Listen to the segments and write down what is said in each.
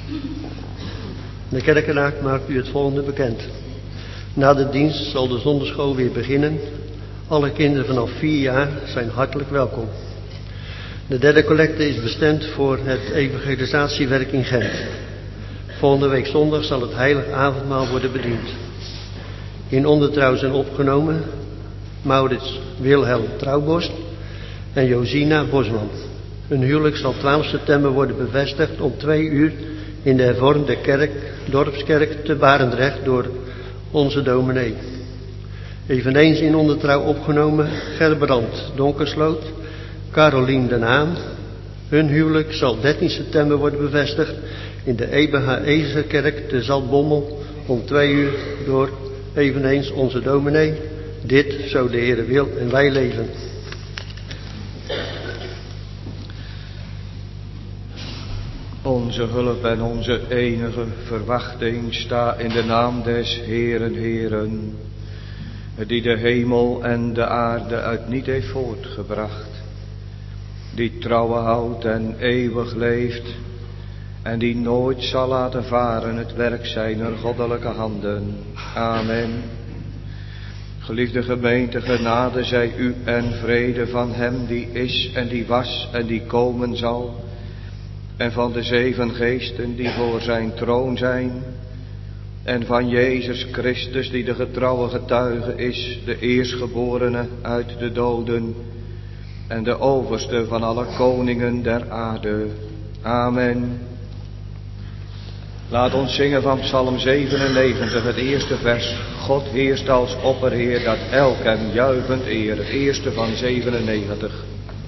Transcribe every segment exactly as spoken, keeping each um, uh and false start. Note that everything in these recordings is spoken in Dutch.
De kerkenraad maakt u het volgende bekend. Na de dienst zal de zondagschool weer beginnen. Alle kinderen vanaf vier jaar zijn hartelijk welkom. De derde collecte is bestemd voor het evangelisatiewerk in Gent. Volgende week zondag zal het heilig avondmaal worden bediend. In ondertrouw zijn opgenomen Maurits Wilhelm Trouwborst en Josina Bosman. Hun huwelijk zal twaalf september worden bevestigd om twee uur in de hervormde kerk, dorpskerk te Barendrecht door onze dominee. Eveneens in ondertrouw opgenomen Gerbrand Donkersloot, Carolien Den Haan. Hun huwelijk zal dertien september worden bevestigd in de E B H Ezerkerk te Zaltbommel om twee uur door eveneens onze dominee. Dit, zo de Heere wil en wij leven. Onze hulp en onze enige verwachting sta in de naam des Heeren, Heeren, die de hemel en de aarde uit niet heeft voortgebracht, die trouwen houdt en eeuwig leeft en die nooit zal laten varen het werk zijner goddelijke handen. Amen. Geliefde gemeente, genade zij u en vrede van hem die is en die was en die komen zal, en van de zeven geesten die voor zijn troon zijn, en van Jezus Christus die de getrouwe getuige is, de eerstgeborene uit de doden en de overste van alle koningen der aarde. Amen. Laat ons zingen van Psalm zevenennegentig, het eerste vers. God heerst als opperheer, dat elk hem juichend eer. Het eerste van zevenennegentig.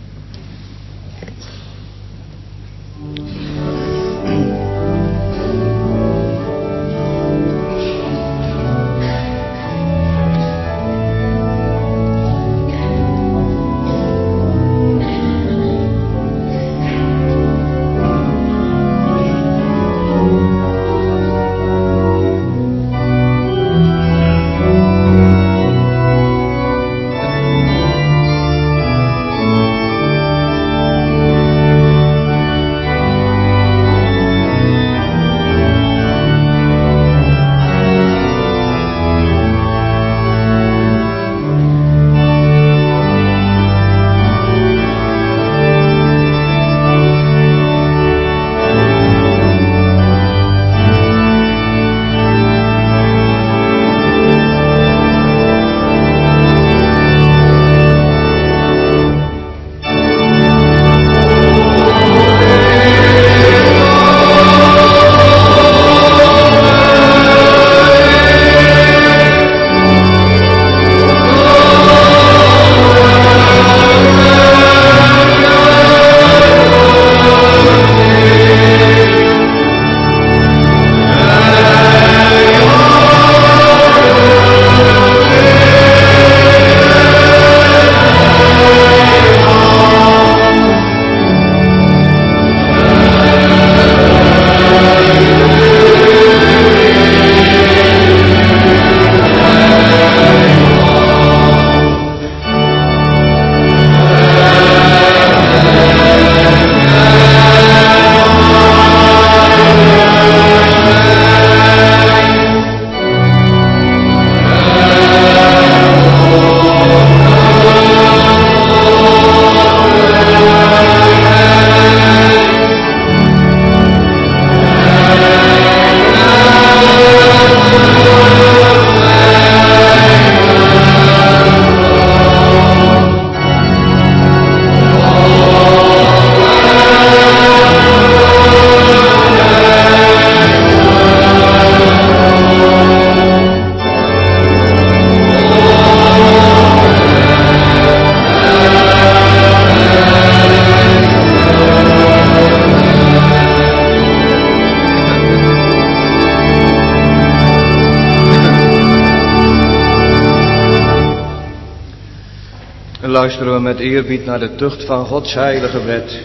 Luisteren we met eerbied naar de tucht van Gods heilige wet,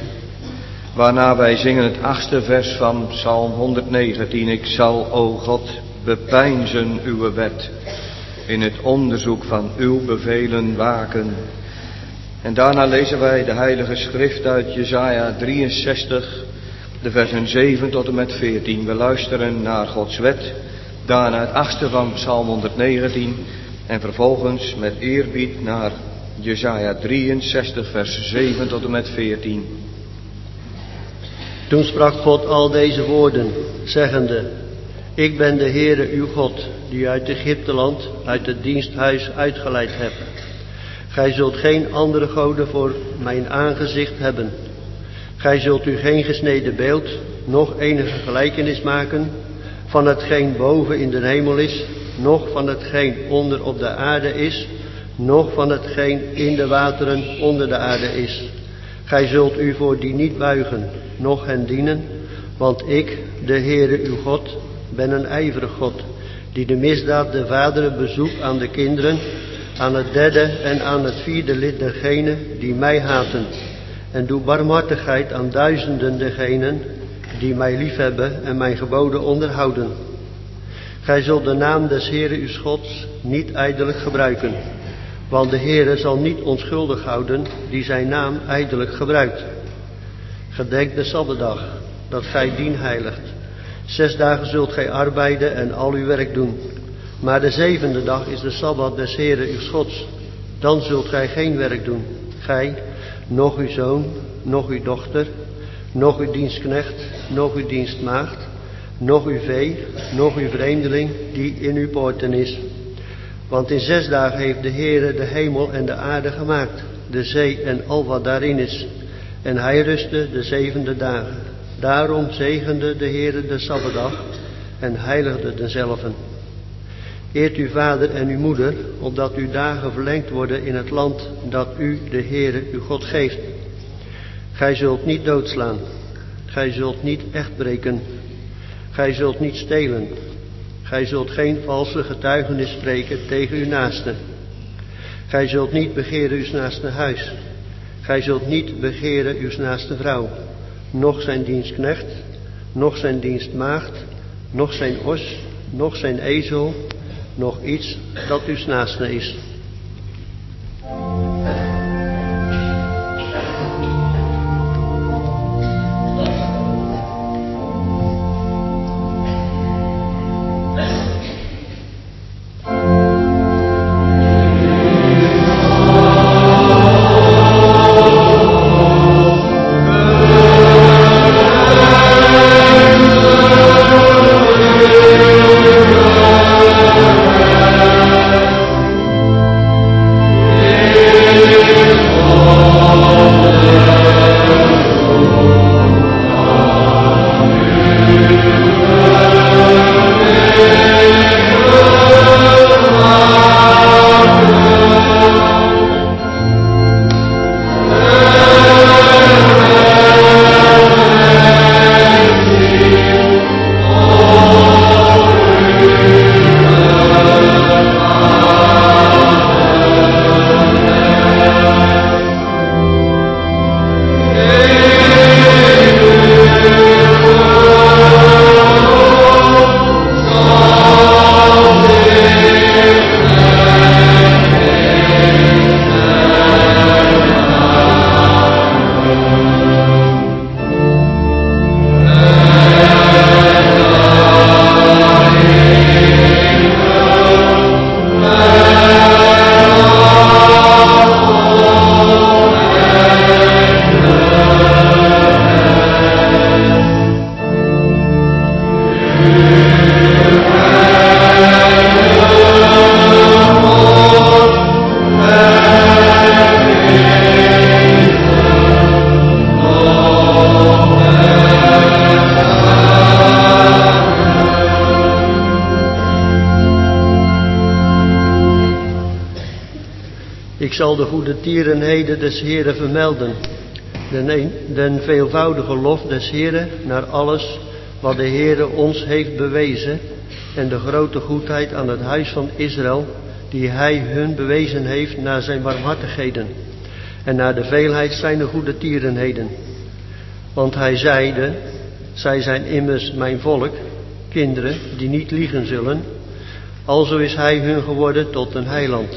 waarna wij zingen het achtste vers van Psalm honderdnegentien. Ik zal, o God, bepeinzen uw wet, in het onderzoek van uw bevelen waken. En daarna lezen wij de heilige schrift uit Jesaja drieënzestig, de versen zeven tot en met veertien. We luisteren naar Gods wet, daarna het achtste van Psalm honderdnegentien en vervolgens met eerbied naar Jesaja drieënzestig, vers zeven tot en met veertien. Toen sprak God al deze woorden, zeggende: Ik ben de Heere uw God, die u uit Egypteland, uit het diensthuis uitgeleid hebt. Gij zult geen andere goden voor mijn aangezicht hebben. Gij zult u geen gesneden beeld, noch enige gelijkenis maken van hetgeen boven in de hemel is, noch van hetgeen onder op de aarde is, noch van hetgeen in de wateren onder de aarde is. Gij zult u voor die niet buigen, noch hen dienen, want ik, de Heere uw God, ben een ijverig God, die de misdaad der vaderen bezoekt aan de kinderen, aan het derde en aan het vierde lid dergenen die mij haten, en doe barmhartigheid aan duizenden dergenen die mij liefhebben en mijn geboden onderhouden. Gij zult de naam des Heere uw Gods niet ijdelijk gebruiken, want de Heere zal niet onschuldig houden die zijn naam ijdelijk gebruikt. Gedenk de Sabbatdag, dat gij dien heiligt. Zes dagen zult gij arbeiden en al uw werk doen. Maar de zevende dag is de Sabbat des Heere uw Gods. Dan zult gij geen werk doen. Gij, noch uw zoon, noch uw dochter, noch uw dienstknecht, noch uw dienstmaagd, noch uw vee, noch uw vreemdeling die in uw poorten is. Want in zes dagen heeft de Heere de hemel en de aarde gemaakt, de zee en al wat daarin is. En hij rustte de zevende dagen. Daarom zegende de Heere de Sabbatdag en heiligde dezelve. Eert uw vader en uw moeder, opdat uw dagen verlengd worden in het land dat u, de Heere, uw God geeft. Gij zult niet doodslaan. Gij zult niet echt breken. Gij zult niet stelen. Gij zult geen valse getuigenis spreken tegen uw naaste. Gij zult niet begeren uw naaste huis. Gij zult niet begeren uw naaste vrouw, noch zijn dienstknecht, noch zijn dienstmaagd, noch zijn os, noch zijn ezel, noch iets dat uw naaste is. Ik zal de goede tierenheden des Heeren vermelden, den, den veelvoudige lof des Heeren naar alles wat de Heere ons heeft bewezen en de grote goedheid aan het huis van Israël, die hij hun bewezen heeft naar zijn barmhartigheden en naar de veelheid zijner goede tierenheden. Want hij zeide, zij zijn immers mijn volk, kinderen die niet liegen zullen, alzo is hij hun geworden tot een heiland.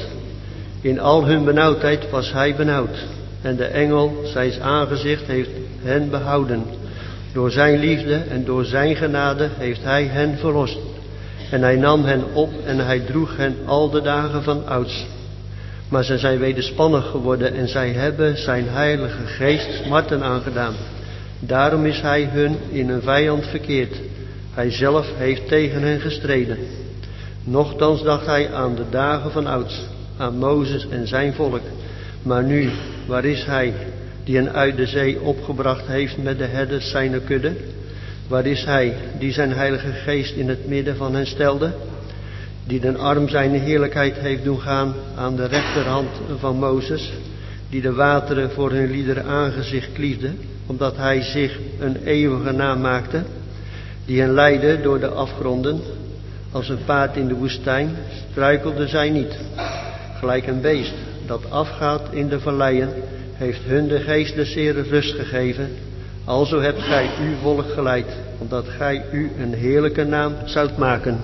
In al hun benauwdheid was hij benauwd, en de engel zijns aangezicht heeft hen behouden, Door zijn liefde en door zijn genade heeft hij hen verlost. En hij nam hen op en hij droeg hen al de dagen van ouds. Maar ze zijn wederspannig geworden en zij hebben zijn heilige geest smarten aangedaan. Daarom is hij hun in een vijand verkeerd. Hij zelf heeft tegen hen gestreden. Nochtans dacht hij aan de dagen van ouds, aan Mozes en zijn volk. Maar nu, waar is hij die hen uit de zee opgebracht heeft met de herders zijner kudde? Waar is hij die zijn heilige geest in het midden van hen stelde? Die den arm zijn heerlijkheid heeft doen gaan aan de rechterhand van Mozes, die de wateren voor hun liederen aangezicht kliefde, omdat hij zich een eeuwige naam maakte, die hen leidde door de afgronden, als een paard in de woestijn, struikelden zij niet. Gelijk een beest dat afgaat in de valleien, heeft hun de geest des Heeren rust gegeven. Alzo hebt gij uw volk geleid, omdat gij u een heerlijke naam zoudt maken.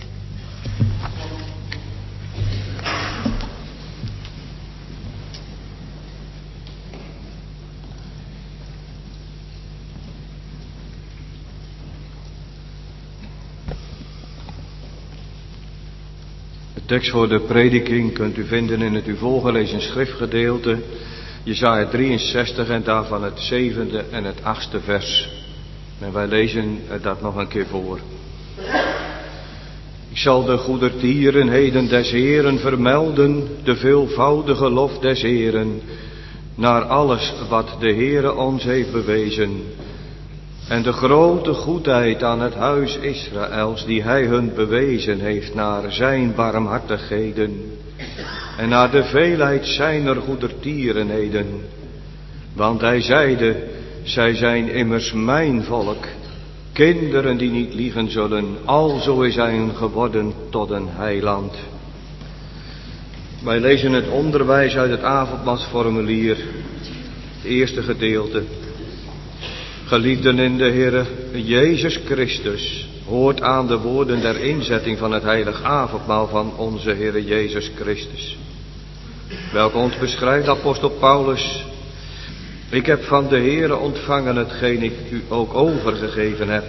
De tekst voor de prediking kunt u vinden in het u voorgelezen schriftgedeelte, Jesaja drieënzestig en daarvan het zevende en het achtste vers. En wij lezen dat nog een keer voor. Ik zal de goedertierenheden des Heeren vermelden, de veelvoudige lof des Heeren, naar alles wat de Heere ons heeft bewezen. En de grote goedheid aan het huis Israëls, die hij hun bewezen heeft naar zijn barmhartigheden en naar de veelheid zijner goedertierenheden. Want hij zeide, zij zijn immers mijn volk, kinderen die niet liegen zullen, alzo is hij geworden tot een heiland. Wij lezen het onderwijs uit het avondmaalsformulier, het eerste gedeelte. Geliefden in de Heere Jezus Christus, hoort aan de woorden der inzetting van het heilig avondmaal van onze Heere Jezus Christus. Welke ons beschrijft apostel Paulus: ik heb van de Heere ontvangen hetgeen ik u ook overgegeven heb.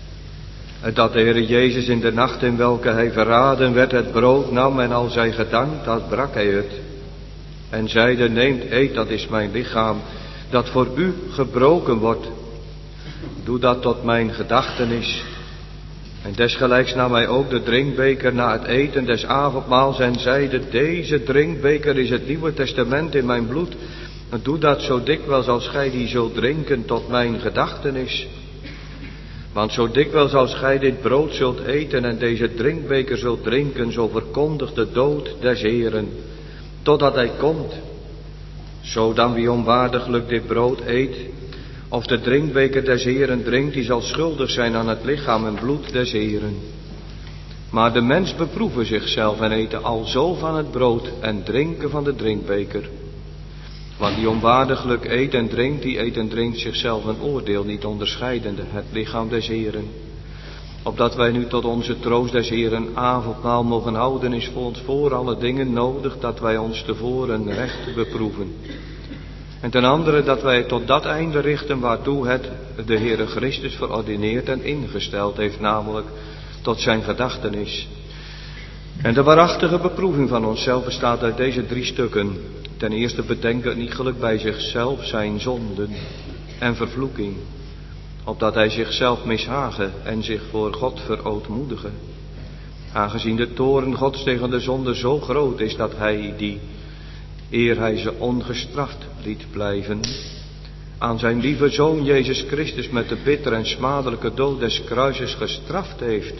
Dat de Heere Jezus in de nacht in welke hij verraden werd het brood nam en als hij gedankt had brak hij het. En zeide, neemt, eet, dat is mijn lichaam, dat voor u gebroken wordt. Doe dat tot mijn gedachtenis. En desgelijks nam hij ook de drinkbeker na het eten des avondmaals en zeide, deze drinkbeker is het Nieuwe Testament in mijn bloed. Doe dat zo dikwijls als gij die zult drinken tot mijn gedachtenis. Want zo dikwijls als gij dit brood zult eten en deze drinkbeker zult drinken, zo verkondigt de dood des Heeren, totdat hij komt. Zo dan wie onwaardiglijk dit brood eet, of de drinkbeker des Heeren drinkt, die zal schuldig zijn aan het lichaam en bloed des Heeren. Maar de mens beproeven zichzelf en eten alzo van het brood en drinken van de drinkbeker. Want die onwaardiglijk eet en drinkt, die eet en drinkt zichzelf een oordeel, niet onderscheidende het lichaam des Heeren. Opdat wij nu tot onze troost des Heeren avondmaal mogen houden, is voor ons voor alle dingen nodig dat wij ons tevoren recht beproeven. En ten andere dat wij tot dat einde richten waartoe het de Heere Christus verordineerd en ingesteld heeft, namelijk tot zijn gedachtenis. En de waarachtige beproeving van onszelf bestaat uit deze drie stukken. Ten eerste bedenken het iegelijk bij zichzelf zijn zonden en vervloeking, opdat hij zichzelf mishagen en zich voor God verootmoedigen. Aangezien de toorn Gods tegen de zonde zo groot is dat hij die, eer hij ze ongestraft liet blijven, aan zijn lieve Zoon Jezus Christus met de bittere en smadelijke dood des kruises gestraft heeft.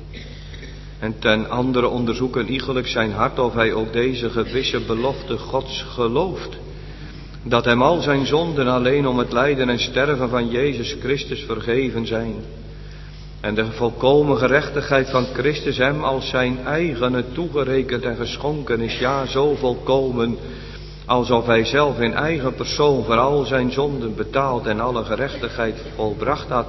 En ten andere onderzoeken iegelijk zijn hart of hij ook deze gewisse belofte Gods gelooft, dat hem al zijn zonden alleen om het lijden en sterven van Jezus Christus vergeven zijn. En de volkomen gerechtigheid van Christus hem als zijn eigene toegerekend en geschonken is, ja, zo volkomen, alsof hij zelf in eigen persoon voor al zijn zonden betaald en alle gerechtigheid volbracht had.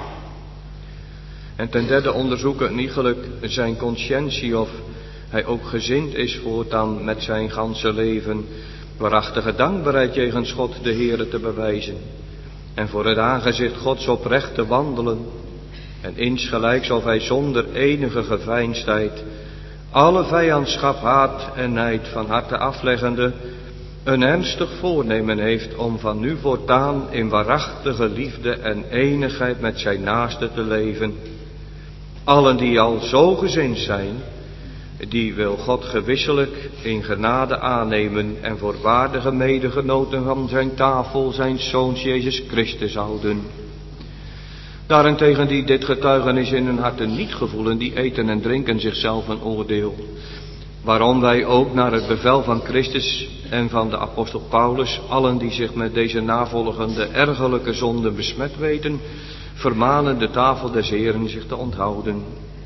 En ten derde onderzoeken iegelijk zijn conscientie of hij ook gezind is voortaan met zijn ganse leven waarachtige dankbaarheid jegens God de Heere te bewijzen. en voor het aangezicht Gods oprecht te wandelen, en insgelijks of hij zonder enige geveinsdheid alle vijandschap, haat en nijd van harte afleggende, een ernstig voornemen heeft om van nu voortaan in waarachtige liefde en enigheid met zijn naaste te leven. Allen die al zo gezind zijn, die wil God gewisselijk in genade aannemen en voor waardige medegenoten van zijn tafel zijn Zoons Jezus Christus houden. Daarentegen die dit getuigenis in hun harten niet gevoelen, die eten en drinken zichzelf een oordeel. Waarom wij ook naar het bevel van Christus en van de apostel Paulus, allen die zich met deze navolgende ergerlijke zonden besmet weten, vermanen de tafel des Heeren zich te onthouden.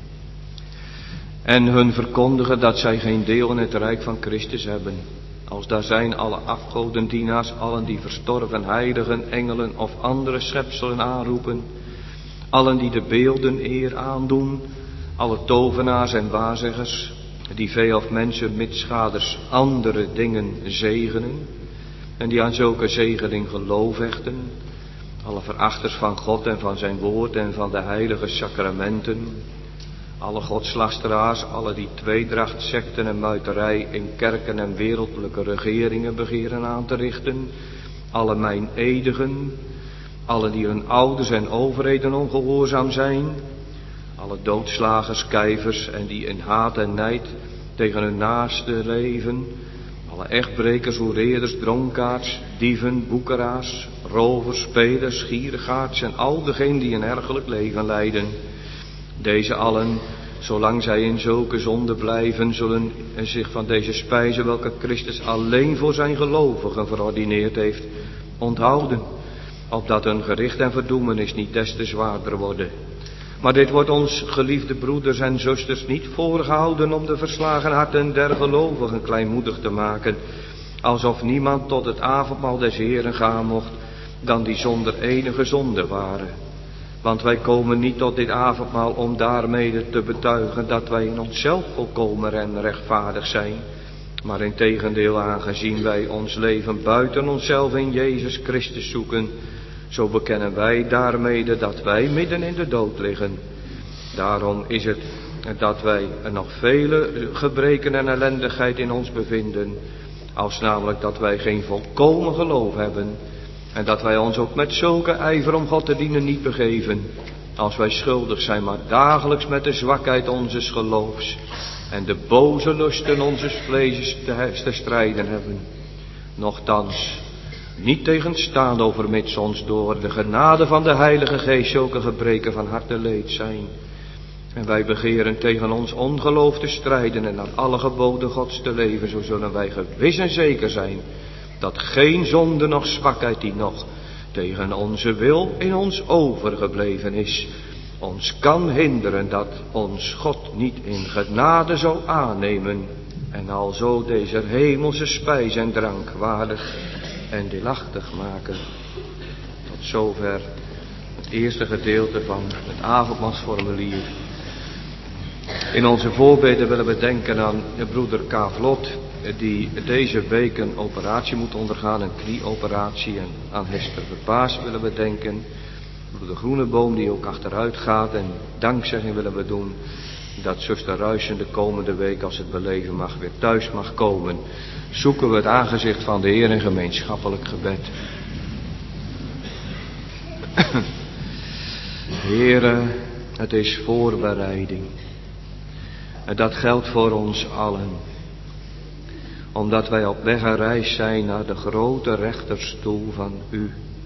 En hun verkondigen dat zij geen deel in het rijk van Christus hebben. Als daar zijn alle afgodendienaars, allen die verstorven heiligen, engelen of andere schepselen aanroepen, allen die de beelden eer aandoen, alle tovenaars en waarzeggers, die vee of mensen mitschaders andere dingen zegenen, en die aan zulke zegening geloof hechten, alle verachters van God en van zijn woord en van de heilige sacramenten, alle godslasteraars, alle die tweedracht, sekten en muiterij in kerken en wereldlijke regeringen begeren aan te richten, alle meineedigen, alle die hun ouders en overheden ongehoorzaam zijn, alle doodslagers, kijvers en die in haat en nijd tegen hun naaste leven, alle echtbrekers, hoereerders, dronkaards, dieven, boekeraars, rovers, spelers, gierigaards en al degenen die een ergerlijk leven leiden. Deze allen, zolang zij in zulke zonde blijven, zullen zich van deze spijzen, welke Christus alleen voor zijn gelovigen verordineerd heeft, onthouden, opdat hun gericht en verdoemenis niet des te zwaarder worden. Maar dit wordt ons, geliefde broeders en zusters, niet voorgehouden om de verslagen harten der gelovigen kleinmoedig te maken, alsof niemand tot het avondmaal des Heeren gaan mocht, dan die zonder enige zonde waren. Want wij komen niet tot dit avondmaal om daarmede te betuigen dat wij in onszelf volkomen en rechtvaardig zijn, maar integendeel, aangezien wij ons leven buiten onszelf in Jezus Christus zoeken, zo bekennen wij daarmede dat wij midden in de dood liggen. Daarom is het dat wij er nog vele gebreken en ellendigheid in ons bevinden, als namelijk dat wij geen volkomen geloof hebben, en dat wij ons ook met zulke ijver om God te dienen niet begeven, als wij schuldig zijn, maar dagelijks met de zwakheid onzes geloofs en de boze lusten onzes vleesjes te, te strijden hebben. Nochtans, niet tegenstaan overmits ons door de genade van de Heilige Geest zulke gebreken van harte leed zijn. En wij begeren tegen ons ongeloof te strijden en naar alle geboden Gods te leven, zo zullen wij gewis en zeker zijn dat geen zonde noch zwakheid die nog tegen onze wil in ons overgebleven is, ons kan hinderen dat ons God niet in genade zou aannemen en alzo deze hemelse spijs en drank waardig en deelachtig maken. Tot zover het eerste gedeelte van het avondmaalsformulier. In onze voorbeden willen we denken aan de broeder Kavlot, die deze week een operatie moet ondergaan, een knieoperatie. En aan Hester Verbaas willen we denken. Broeder Groeneboom die ook achteruit gaat. En dankzegging willen we doen dat zuster Ruijsen de komende week, als het beleven mag, weer thuis mag komen. Zoeken we het aangezicht van de Heer in gemeenschappelijk gebed. Heere, het is voorbereiding. En dat geldt voor ons allen. Omdat wij op weg en reis zijn naar de grote rechterstoel van U.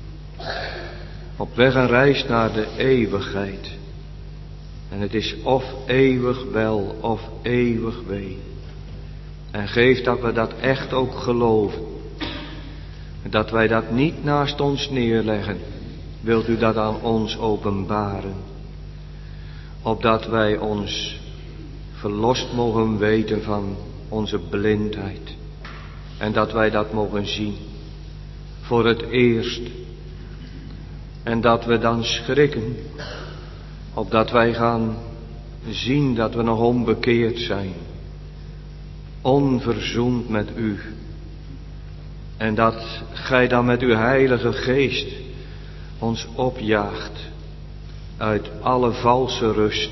Op weg en reis naar de eeuwigheid. En het is of eeuwig wel of eeuwig wee. En geef dat we dat echt ook geloven. En dat wij dat niet naast ons neerleggen. Wilt U dat aan ons openbaren. Opdat wij ons verlost mogen weten van onze blindheid. En dat wij dat mogen zien. Voor het eerst. En dat we dan schrikken. Opdat wij gaan zien dat we nog onbekeerd zijn. Onverzoend met U. En dat Gij dan met uw Heilige Geest ons opjaagt uit alle valse rust,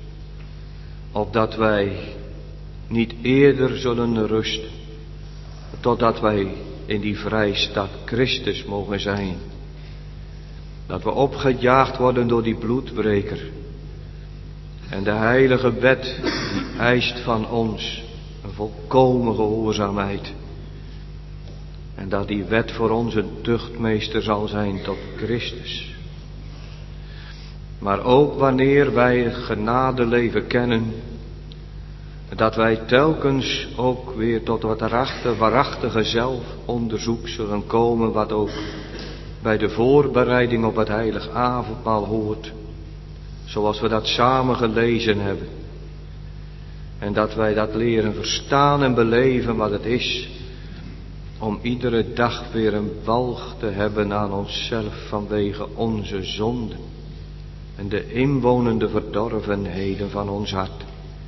opdat wij niet eerder zullen rusten, totdat wij in die vrijstad Christus mogen zijn. Dat we opgejaagd worden door die bloedbreker. En de heilige wet die eist van ons een volkomen gehoorzaamheid. En dat die wet voor ons een tuchtmeester zal zijn tot Christus. Maar ook wanneer wij het genadeleven kennen, dat wij telkens ook weer tot wat waarachtige zelfonderzoek zullen komen, wat ook bij de voorbereiding op het heilig avondmaal hoort, zoals we dat samen gelezen hebben. En dat wij dat leren verstaan en beleven wat het is om iedere dag weer een walg te hebben aan onszelf vanwege onze zonden en de inwonende verdorvenheden van ons hart.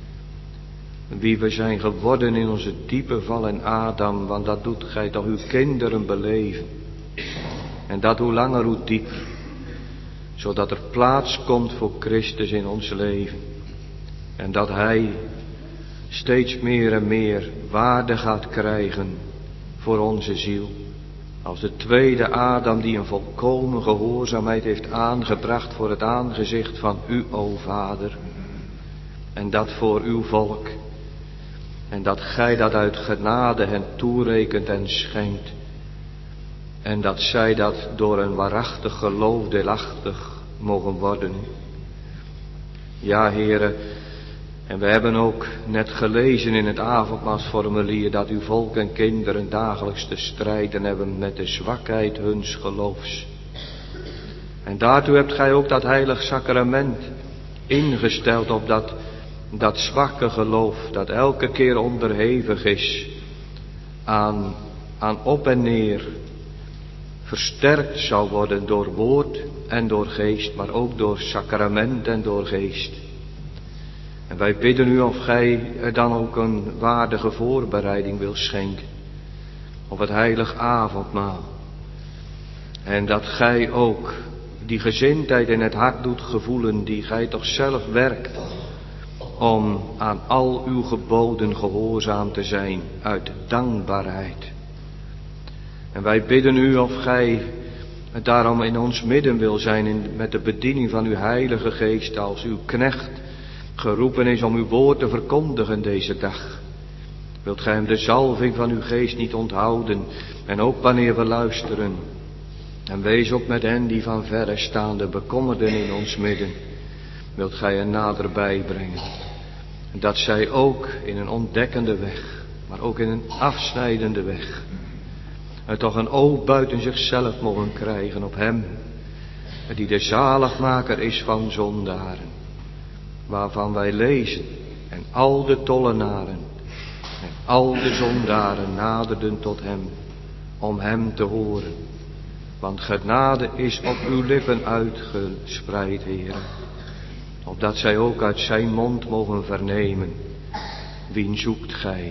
Wie we zijn geworden in onze diepe val in Adam, want dat doet gij toch uw kinderen beleven. En dat hoe langer hoe dieper, zodat er plaats komt voor Christus in ons leven. En dat Hij steeds meer en meer waarde gaat krijgen voor onze ziel. Als de tweede Adam die een volkomen gehoorzaamheid heeft aangebracht voor het aangezicht van u, o Vader. En dat voor uw volk. En dat gij dat uit genade hen toerekent en schenkt. En dat zij dat door een waarachtig geloof deelachtig mogen worden. Ja, Heere, en we hebben ook net gelezen in het avondmaalsformulier dat uw volk en kinderen dagelijks te strijden hebben met de zwakheid huns geloofs. En daartoe hebt gij ook dat heilig sacrament ingesteld op dat, dat zwakke geloof, dat elke keer onderhevig is aan, aan op en neer, versterkt zou worden door woord en door geest, maar ook door sacrament en door geest. En wij bidden u of gij er dan ook een waardige voorbereiding wil schenken op het heilig avondmaal. En dat gij ook die gezindheid in het hart doet gevoelen die gij toch zelf werkt om aan al uw geboden gehoorzaam te zijn uit dankbaarheid. En wij bidden u of gij daarom in ons midden wil zijn in, met de bediening van uw heilige geest als uw knecht geroepen is om uw woord te verkondigen deze dag. Wilt gij hem de zalving van uw geest niet onthouden en ook wanneer we luisteren. En wees ook met hen die van verre staan, de bekommerden in ons midden. Wilt gij hen naderbij brengen. En dat zij ook in een ontdekkende weg, maar ook in een afsnijdende weg, en toch een oog buiten zichzelf mogen krijgen op hem, die de zaligmaker is van zondaren, waarvan wij lezen, en al de tollenaren en al de zondaren naderden tot hem, om hem te horen. Want genade is op uw lippen uitgespreid, Heere, opdat zij ook uit zijn mond mogen vernemen, wien zoekt gij?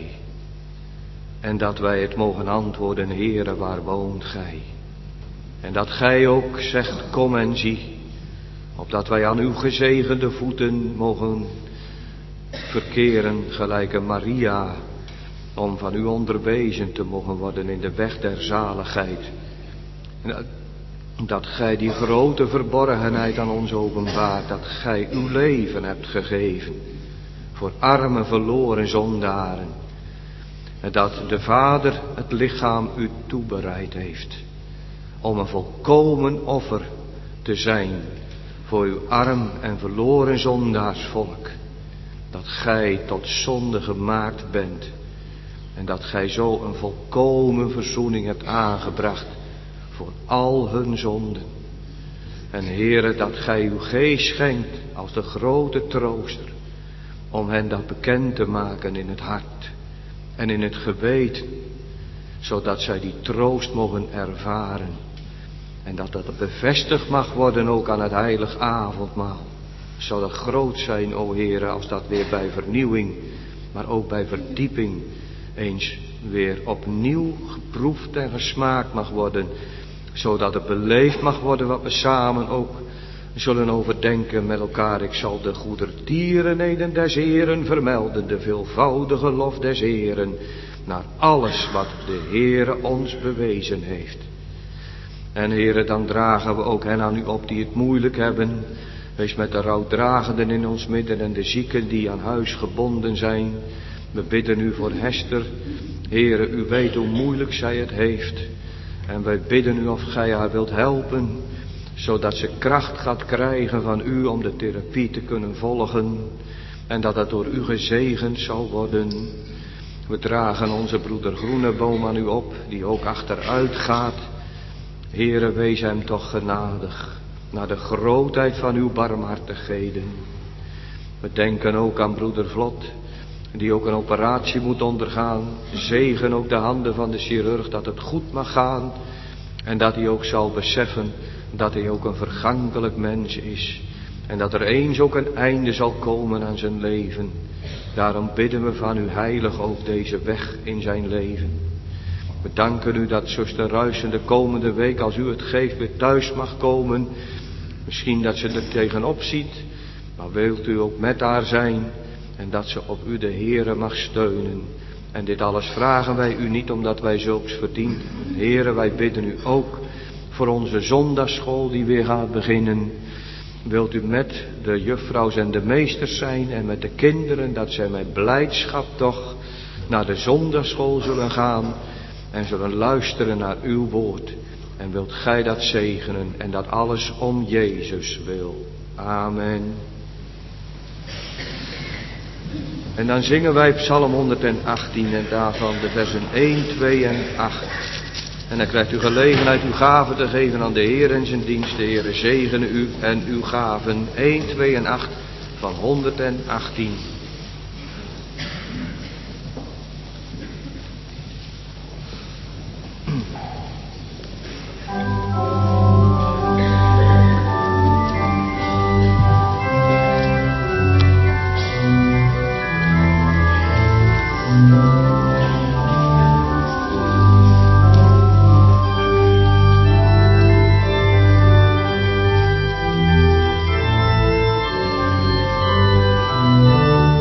En dat wij het mogen antwoorden, Heere, waar woont gij? En dat gij ook zegt, kom en zie, opdat wij aan uw gezegende voeten mogen verkeren, gelijke Maria, om van u onderwezen te mogen worden in de weg der zaligheid. En dat gij die grote verborgenheid aan ons openbaart, dat gij uw leven hebt gegeven voor arme verloren zondaren. En dat de Vader het lichaam u toebereid heeft om een volkomen offer te zijn voor uw arm en verloren zondaarsvolk. Dat gij tot zonde gemaakt bent en dat gij zo een volkomen verzoening hebt aangebracht voor al hun zonden. En Heere, dat gij uw geest schenkt als de grote trooster, om hen dat bekend te maken in het hart en in het geweten, zodat zij die troost mogen ervaren. En dat dat bevestigd mag worden ook aan het heilig avondmaal. Zal dat groot zijn, o Heere, als dat weer bij vernieuwing, maar ook bij verdieping eens weer opnieuw geproefd en gesmaakt mag worden. zodat het beleefd mag worden wat we samen ook zullen overdenken met elkaar. Ik zal de goedertierenheden des Heeren vermelden, de veelvoudige lof des Heeren, naar alles wat de Heere ons bewezen heeft. En Heere, dan dragen we ook hen aan u op die het moeilijk hebben. Wees met de rouwdragenden in ons midden en de zieken die aan huis gebonden zijn. We bidden u voor Hester. Heere, u weet hoe moeilijk zij het heeft. En wij bidden u of gij haar wilt helpen, zodat ze kracht gaat krijgen van u om de therapie te kunnen volgen. En dat het door u gezegend zal worden. We dragen onze broeder Groeneboom aan u op, die ook achteruit gaat. Heere, wees hem toch genadig, naar de grootheid van uw barmhartigheden. We denken ook aan broeder Vlot, die ook een operatie moet ondergaan. Zegen ook de handen van de chirurg, dat het goed mag gaan. En dat hij ook zal beseffen dat hij ook een vergankelijk mens is. En dat er eens ook een einde zal komen aan zijn leven. Daarom bidden we van u heilig ook deze weg in zijn leven. We danken u dat zuster Ruijsen de komende week, als u het geeft, weer thuis mag komen. Misschien dat ze er tegenop ziet, maar wilt u ook met haar zijn. En dat ze op u de Heere mag steunen. En dit alles vragen wij u niet omdat wij zulks verdienen. Heere, wij bidden u ook voor onze zondagsschool die weer gaat beginnen. Wilt u met de juffrouws en de meesters zijn en met de kinderen, dat zij met blijdschap toch naar de zondagsschool zullen gaan en zullen luisteren naar uw woord. En wilt gij dat zegenen en dat alles om Jezus wil. Amen. En dan zingen wij Psalm honderdachttien en daarvan de versen één, twee en acht. En dan krijgt u gelegenheid uw gaven te geven aan de Heer en zijn dienst. De Heer zegene u en uw gaven. één, twee en acht van honderdachttien. Thank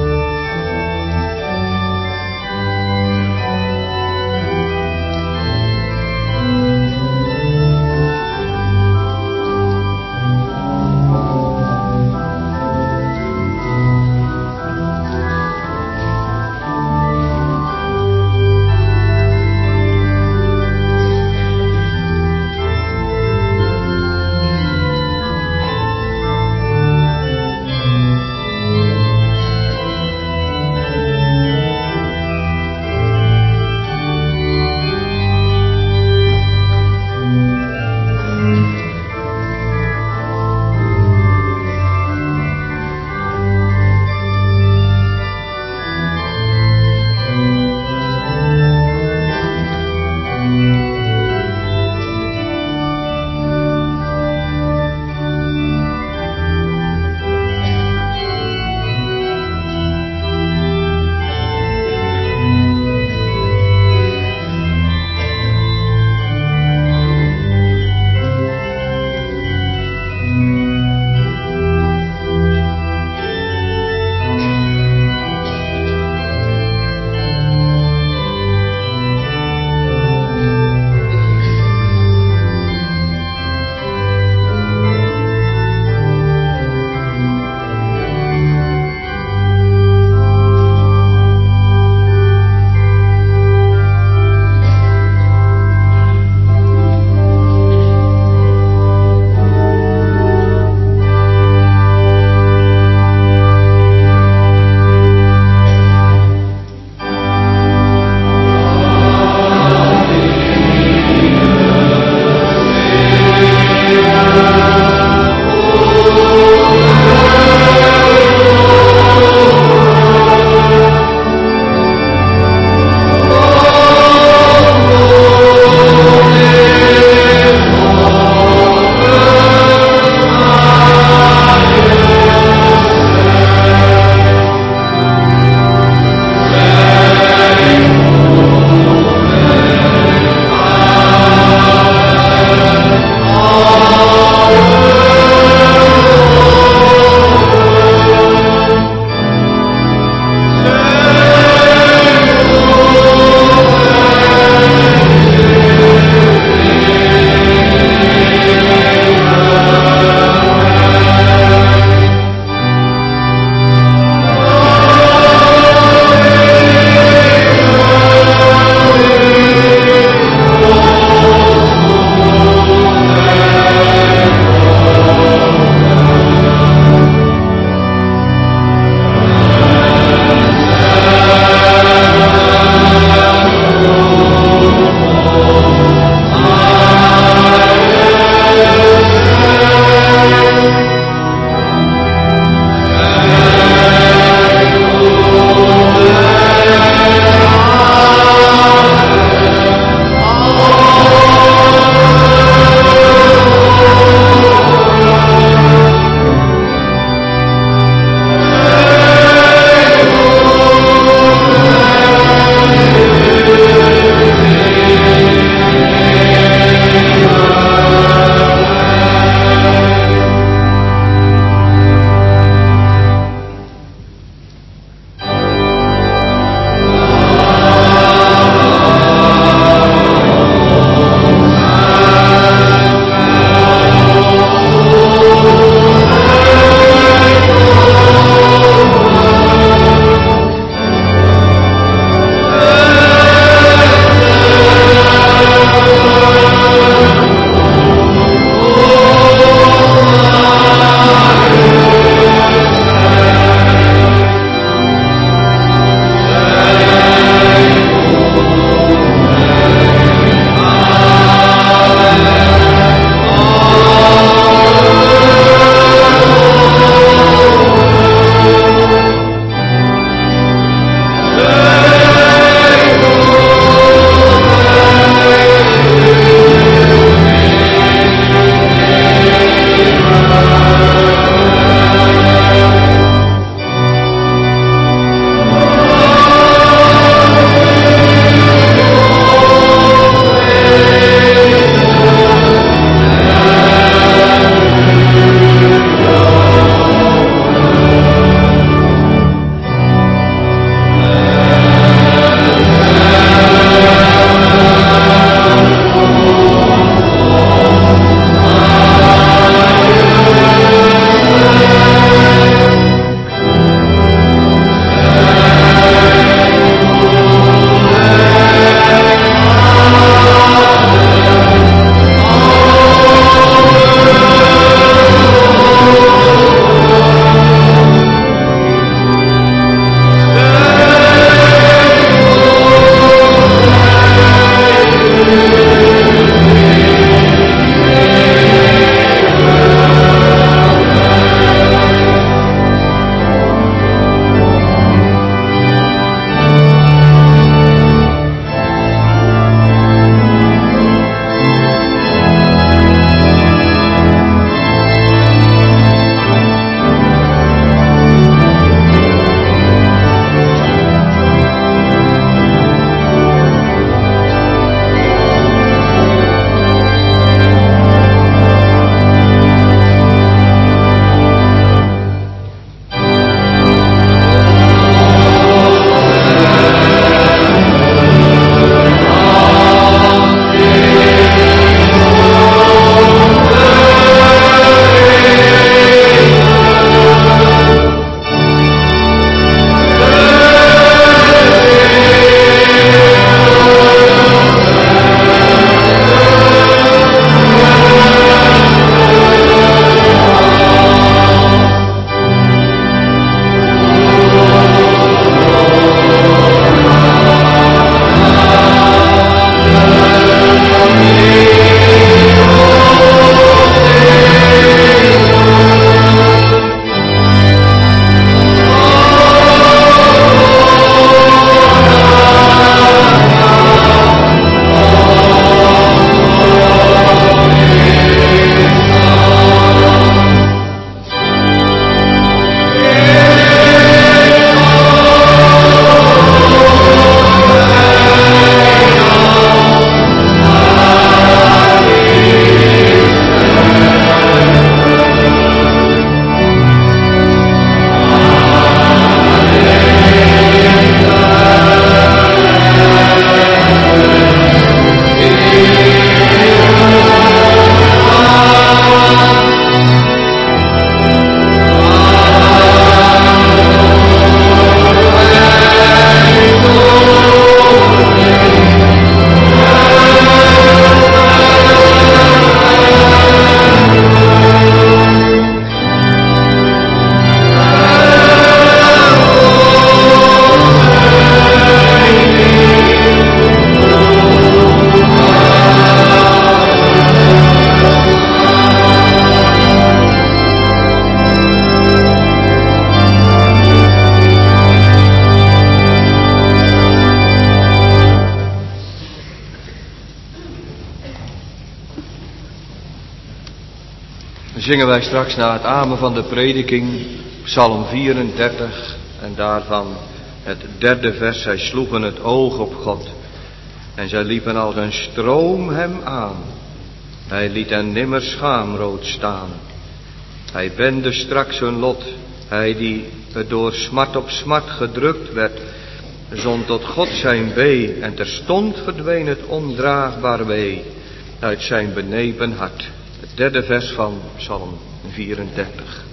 zingen wij straks na het amen van de prediking Psalm vierendertig en daarvan het derde vers. Zij sloegen het oog op God en zij liepen als een stroom hem aan. Hij liet hen nimmer schaamrood staan. Hij wendde straks hun lot. Hij die door smart op smart gedrukt werd, zond tot God zijn wee en terstond verdween het ondraagbaar wee uit zijn benepen hart. Het derde vers van Psalm vierendertig.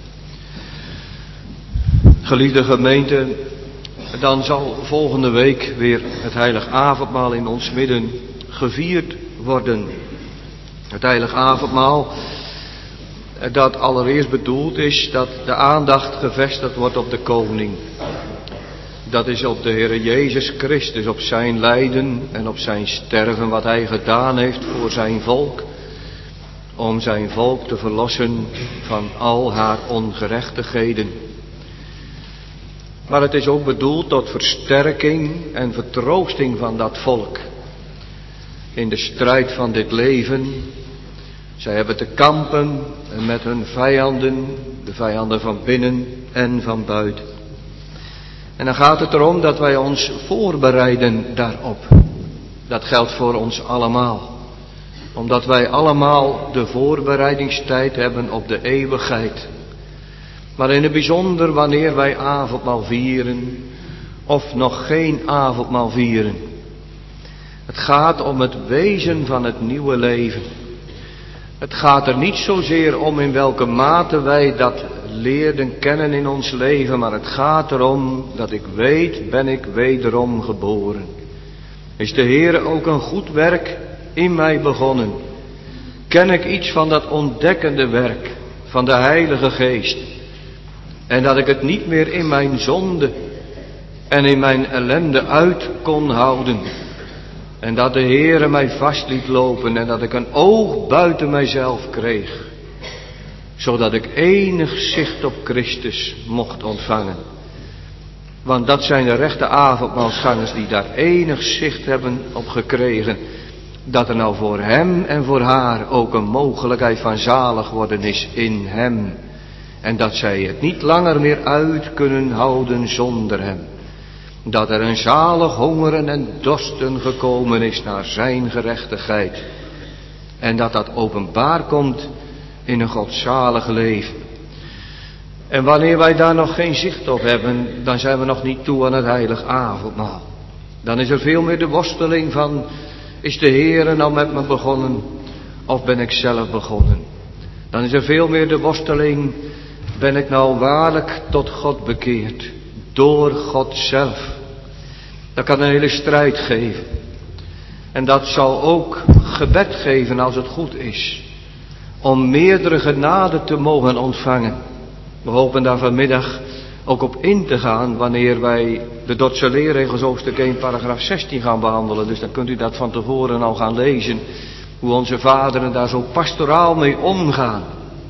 Geliefde gemeente, dan zal volgende week weer het heilig avondmaal in ons midden gevierd worden. Het heilig avondmaal dat allereerst bedoeld is dat de aandacht gevestigd wordt op de koning. Dat is op de Heere Jezus Christus, op zijn lijden en op zijn sterven, wat hij gedaan heeft voor zijn volk. Om zijn volk te verlossen van al haar ongerechtigheden. Maar het is ook bedoeld tot versterking en vertroosting van dat volk. In de strijd van dit leven. Zij hebben te kampen met hun vijanden, de vijanden van binnen en van buiten. En dan gaat het erom dat wij ons voorbereiden daarop. Dat geldt voor ons allemaal. Omdat wij allemaal de voorbereidingstijd hebben op de eeuwigheid. Maar in het bijzonder wanneer wij avondmaal vieren of nog geen avondmaal vieren. Het gaat om het wezen van het nieuwe leven. Het gaat er niet zozeer om in welke mate wij dat leerden kennen in ons leven, maar het gaat erom dat ik weet, ben ik wederom geboren. Is de Heere ook een goed werk in mij begonnen? Ken ik iets van dat ontdekkende werk van de Heilige Geest? En dat ik het niet meer in mijn zonde en in mijn ellende uit kon houden. En dat de Heere mij vast liet lopen en dat ik een oog buiten mijzelf kreeg. Zodat ik enig zicht op Christus mocht ontvangen. Want dat zijn de rechte avondmaalsgangers die daar enig zicht hebben op gekregen. Dat er nou voor hem en voor haar ook een mogelijkheid van zalig worden is in hem. En dat zij het niet langer meer uit kunnen houden zonder hem. Dat er een zalig hongeren en dorsten gekomen is naar zijn gerechtigheid. En dat dat openbaar komt in een godzalig leven. En wanneer wij daar nog geen zicht op hebben, dan zijn we nog niet toe aan het heilig avondmaal. Dan is er veel meer de worsteling van, is de Heere nou met me begonnen of ben ik zelf begonnen? Dan is er veel meer de worsteling, ben ik nou waarlijk tot God bekeerd? Door God zelf. Dat kan een hele strijd geven. En dat zal ook gebed geven als het goed is. Om meerdere genade te mogen ontvangen. We hopen daar vanmiddag ook op in te gaan wanneer wij de Dordtse leerregels hoofdstuk één paragraaf zestien gaan behandelen. Dus dan kunt u dat van tevoren al gaan lezen. Hoe onze vaderen daar zo pastoraal mee omgaan.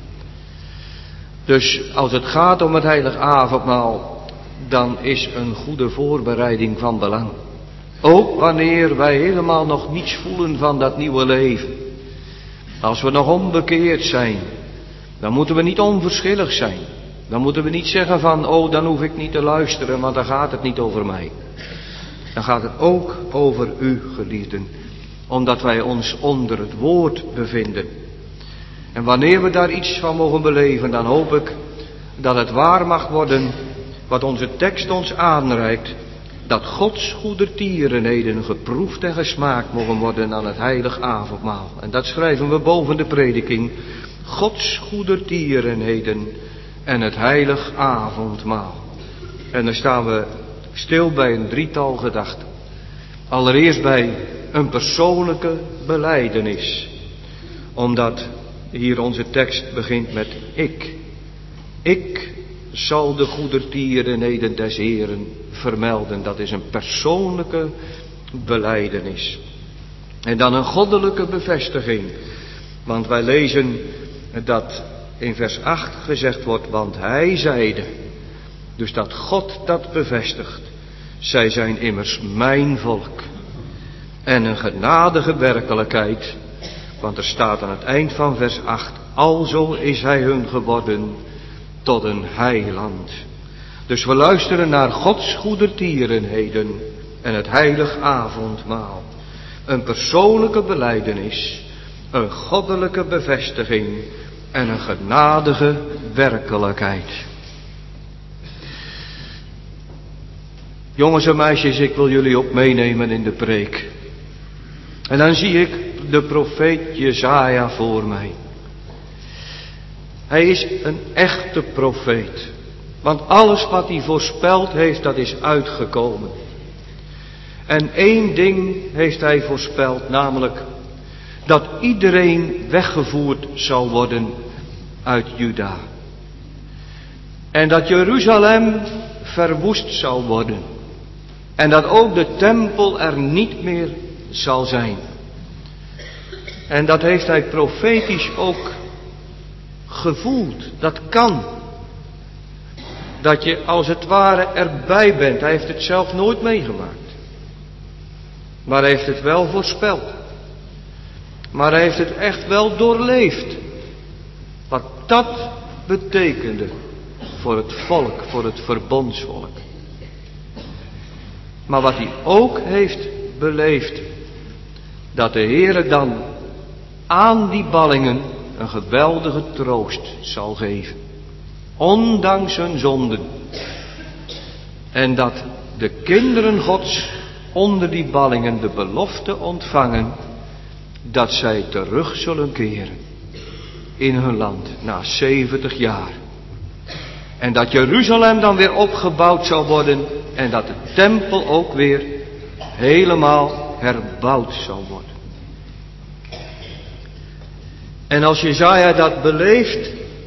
Dus als het gaat om het heilig avondmaal, dan is een goede voorbereiding van belang. Ook wanneer wij helemaal nog niets voelen van dat nieuwe leven. Als we nog onbekeerd zijn, dan moeten we niet onverschillig zijn. Dan moeten we niet zeggen van, oh dan hoef ik niet te luisteren, want dan gaat het niet over mij. Dan gaat het ook over u, geliefden, omdat wij ons onder het woord bevinden. En wanneer we daar iets van mogen beleven, dan hoop ik dat het waar mag worden wat onze tekst ons aanreikt. Dat Gods goedertierenheden geproefd en gesmaakt mogen worden aan het heilig avondmaal. En dat schrijven we boven de prediking. Gods goedertierenheden en het heilig avondmaal. En dan staan we stil bij een drietal gedachten. Allereerst bij een persoonlijke belijdenis. Omdat hier onze tekst begint met ik. Ik zal de goedertierenheden des Heeren vermelden. Dat is een persoonlijke belijdenis. En dan een goddelijke bevestiging. Want wij lezen dat in vers acht gezegd wordt, want hij zeide. Dus dat God dat bevestigt. Zij zijn immers mijn volk. En een genadige werkelijkheid. Want er staat aan het eind van vers acht. alzo is hij hun geworden tot een heiland. Dus we luisteren naar Gods goedertierenheden en het heilig avondmaal. Een persoonlijke belijdenis, een goddelijke bevestiging en een genadige werkelijkheid. Jongens en meisjes, ik wil jullie op meenemen in de preek. En dan zie ik de profeet Jesaja voor mij. Hij is een echte profeet. Want alles wat hij voorspeld heeft, dat is uitgekomen. En één ding heeft hij voorspeld, namelijk dat iedereen weggevoerd zal worden uit Juda. En dat Jeruzalem verwoest zal worden. En dat ook de tempel er niet meer zal zijn. En dat heeft hij profetisch ook gevoeld. Dat kan. Dat je als het ware erbij bent. Hij heeft het zelf nooit meegemaakt. Maar hij heeft het wel voorspeld. Maar hij heeft het echt wel doorleefd. Wat dat betekende voor het volk, voor het verbondsvolk. Maar wat hij ook heeft beleefd, dat de Heere dan aan die ballingen een geweldige troost zal geven. Ondanks hun zonden. En dat de kinderen Gods onder die ballingen de belofte ontvangen dat zij terug zullen keren in hun land na zeventig jaar. En dat Jeruzalem dan weer opgebouwd zal worden en dat de tempel ook weer helemaal herbouwd zal worden. En als Jesaja dat beleeft,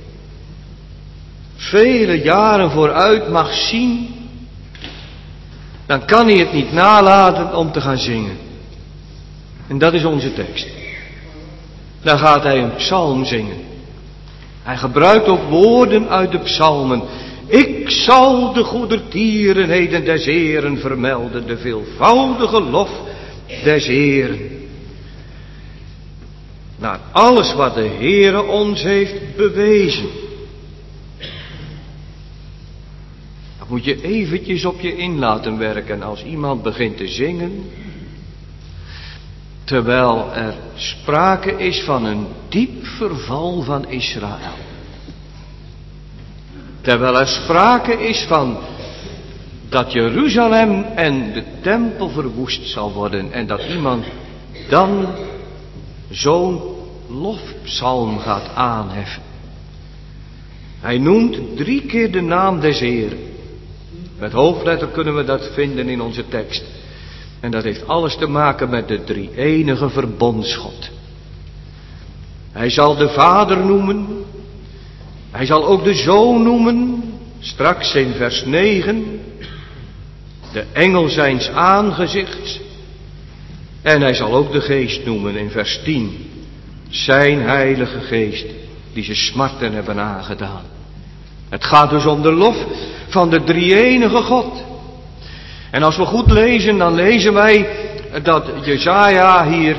vele jaren vooruit mag zien, dan kan hij het niet nalaten om te gaan zingen. En dat is onze tekst. Dan gaat hij een psalm zingen. Hij gebruikt ook woorden uit de psalmen. Ik zal de goedertierenheden des Heeren vermelden, de veelvoudige lof des Heeren. Naar alles wat de Heere ons heeft bewezen. Dan moet je eventjes op je in laten werken als iemand begint te zingen. Terwijl er sprake is van een diep verval van Israël. Terwijl er sprake is van dat Jeruzalem en de tempel verwoest zal worden. En dat iemand dan zo'n lofpsalm gaat aanheffen. Hij noemt drie keer de naam des Heeren. Met hoofdletter kunnen we dat vinden in onze tekst. En dat heeft alles te maken met de drie-enige verbondsgod. Hij zal de Vader noemen. Hij zal ook de Zoon noemen. Straks in vers negen. De engel zijns aangezichts. En hij zal ook de Geest noemen in vers tien. Zijn heilige Geest die ze smarten hebben aangedaan. Het gaat dus om de lof van de drie-enige God. En als we goed lezen, dan lezen wij dat Jesaja hier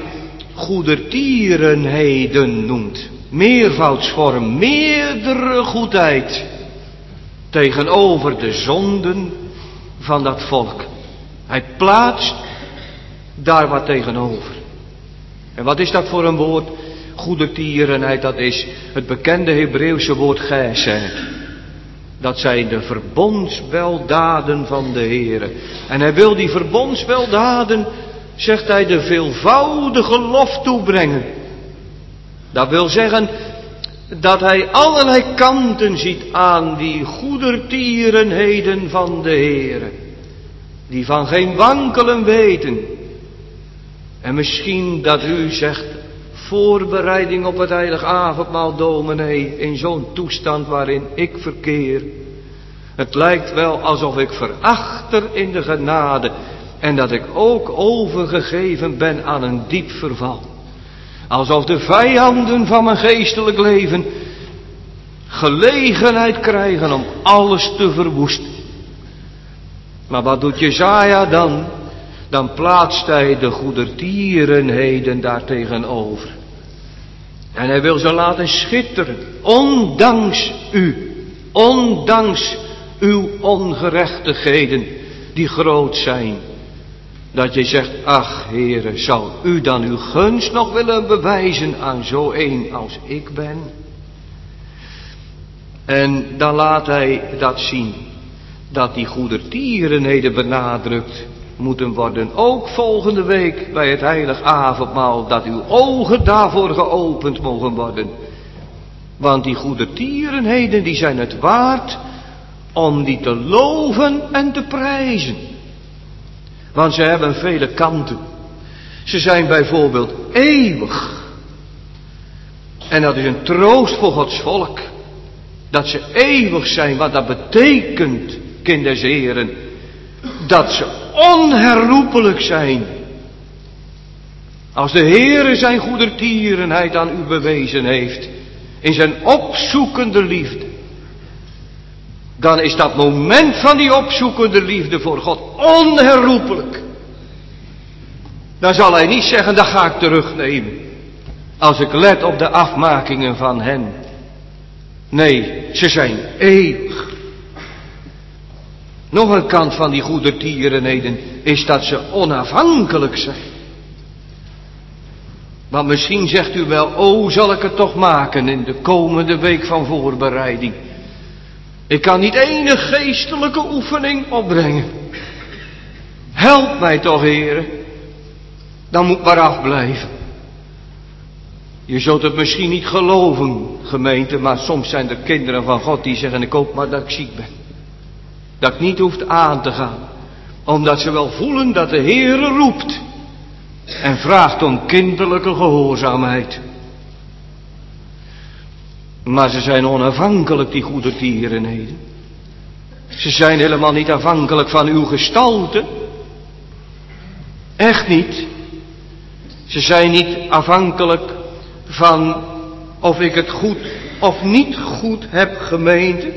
goedertierenheden noemt. Meervoudsvorm, meerdere goedheid. Tegenover de zonden van dat volk. Hij plaatst daar wat tegenover. En wat is dat voor een woord? Goedertierenheid, dat is het bekende Hebreeuwse woord gesed. Dat zijn de verbondsweldaden van de Heere. En hij wil die verbondsweldaden, zegt hij, de veelvoudige lof toebrengen. Dat wil zeggen dat hij allerlei kanten ziet aan die goedertierenheden van de Heere. Die van geen wankelen weten. En misschien dat u zegt, voorbereiding op het heilig avondmaal, dominee, in zo'n toestand waarin ik verkeer. Het lijkt wel alsof ik verachter in de genade en dat ik ook overgegeven ben aan een diep verval. Alsof de vijanden van mijn geestelijk leven gelegenheid krijgen om alles te verwoesten. Maar wat doet Jesaja dan? Dan plaatst hij de goedertierenheden daar tegenover. En hij wil ze laten schitteren, ondanks u, ondanks uw ongerechtigheden die groot zijn. Dat je zegt, ach Heere, zou u dan uw gunst nog willen bewijzen aan zo een als ik ben? En dan laat hij dat zien, dat die goedertierenheden benadrukt moeten worden. Ook volgende week bij het heilig avondmaal, dat uw ogen daarvoor geopend mogen worden. Want die goedertierenheden, die zijn het waard om die te loven en te prijzen. Want ze hebben vele kanten. Ze zijn bijvoorbeeld eeuwig. En dat is een troost voor Gods volk. Dat ze eeuwig zijn, wat dat betekent, kinders heren, dat ze onherroepelijk zijn. Als de Heere zijn goedertierenheid aan u bewezen heeft, in zijn opzoekende liefde, dan is dat moment van die opzoekende liefde voor God onherroepelijk. Dan zal hij niet zeggen, dat ga ik terugnemen, als ik let op de afmakingen van hen. Nee, ze zijn eeuwig. Nog een kant van die goedertierenheden is dat ze onafhankelijk zijn. Want misschien zegt u wel, oh, zal ik het toch maken in de komende week van voorbereiding. Ik kan niet enig geestelijke oefening opbrengen. Help mij toch, Heere. Dan moet maar afblijven. Je zult het misschien niet geloven, gemeente, maar soms zijn er kinderen van God die zeggen, ik hoop maar dat ik ziek ben. Dat ik niet hoef aan te gaan. Omdat ze wel voelen dat de Heere roept. En vraagt om kinderlijke gehoorzaamheid. Maar ze zijn onafhankelijk, die goedertierenheden. Ze zijn helemaal niet afhankelijk van uw gestalte. Echt niet. Ze zijn niet afhankelijk van of ik het goed of niet goed heb, gemeente.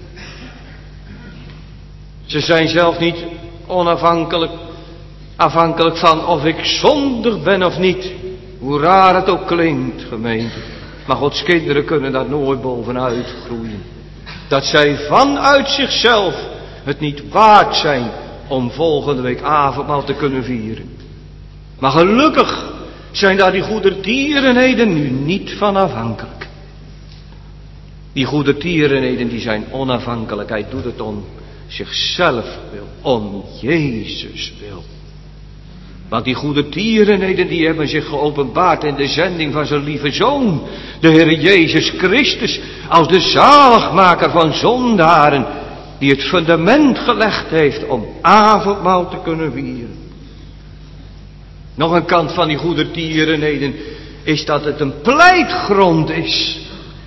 Ze zijn zelf niet onafhankelijk, afhankelijk van of ik zondig ben of niet. Hoe raar het ook klinkt, gemeente. Maar Gods kinderen kunnen daar nooit bovenuit groeien. Dat zij vanuit zichzelf het niet waard zijn om volgende week avondmaal te kunnen vieren. Maar gelukkig zijn daar die goedertierenheden nu niet van afhankelijk. Die goedertierenheden die zijn onafhankelijk. Hij doet het om zichzelf wil, om Jezus wil. Want die goedertierenheden die hebben zich geopenbaard in de zending van zijn lieve Zoon, de Heer Jezus Christus, als de zaligmaker van zondaren, die het fundament gelegd heeft om avondmaal te kunnen vieren. Nog een kant van die goedertierenheden is dat het een pleitgrond is.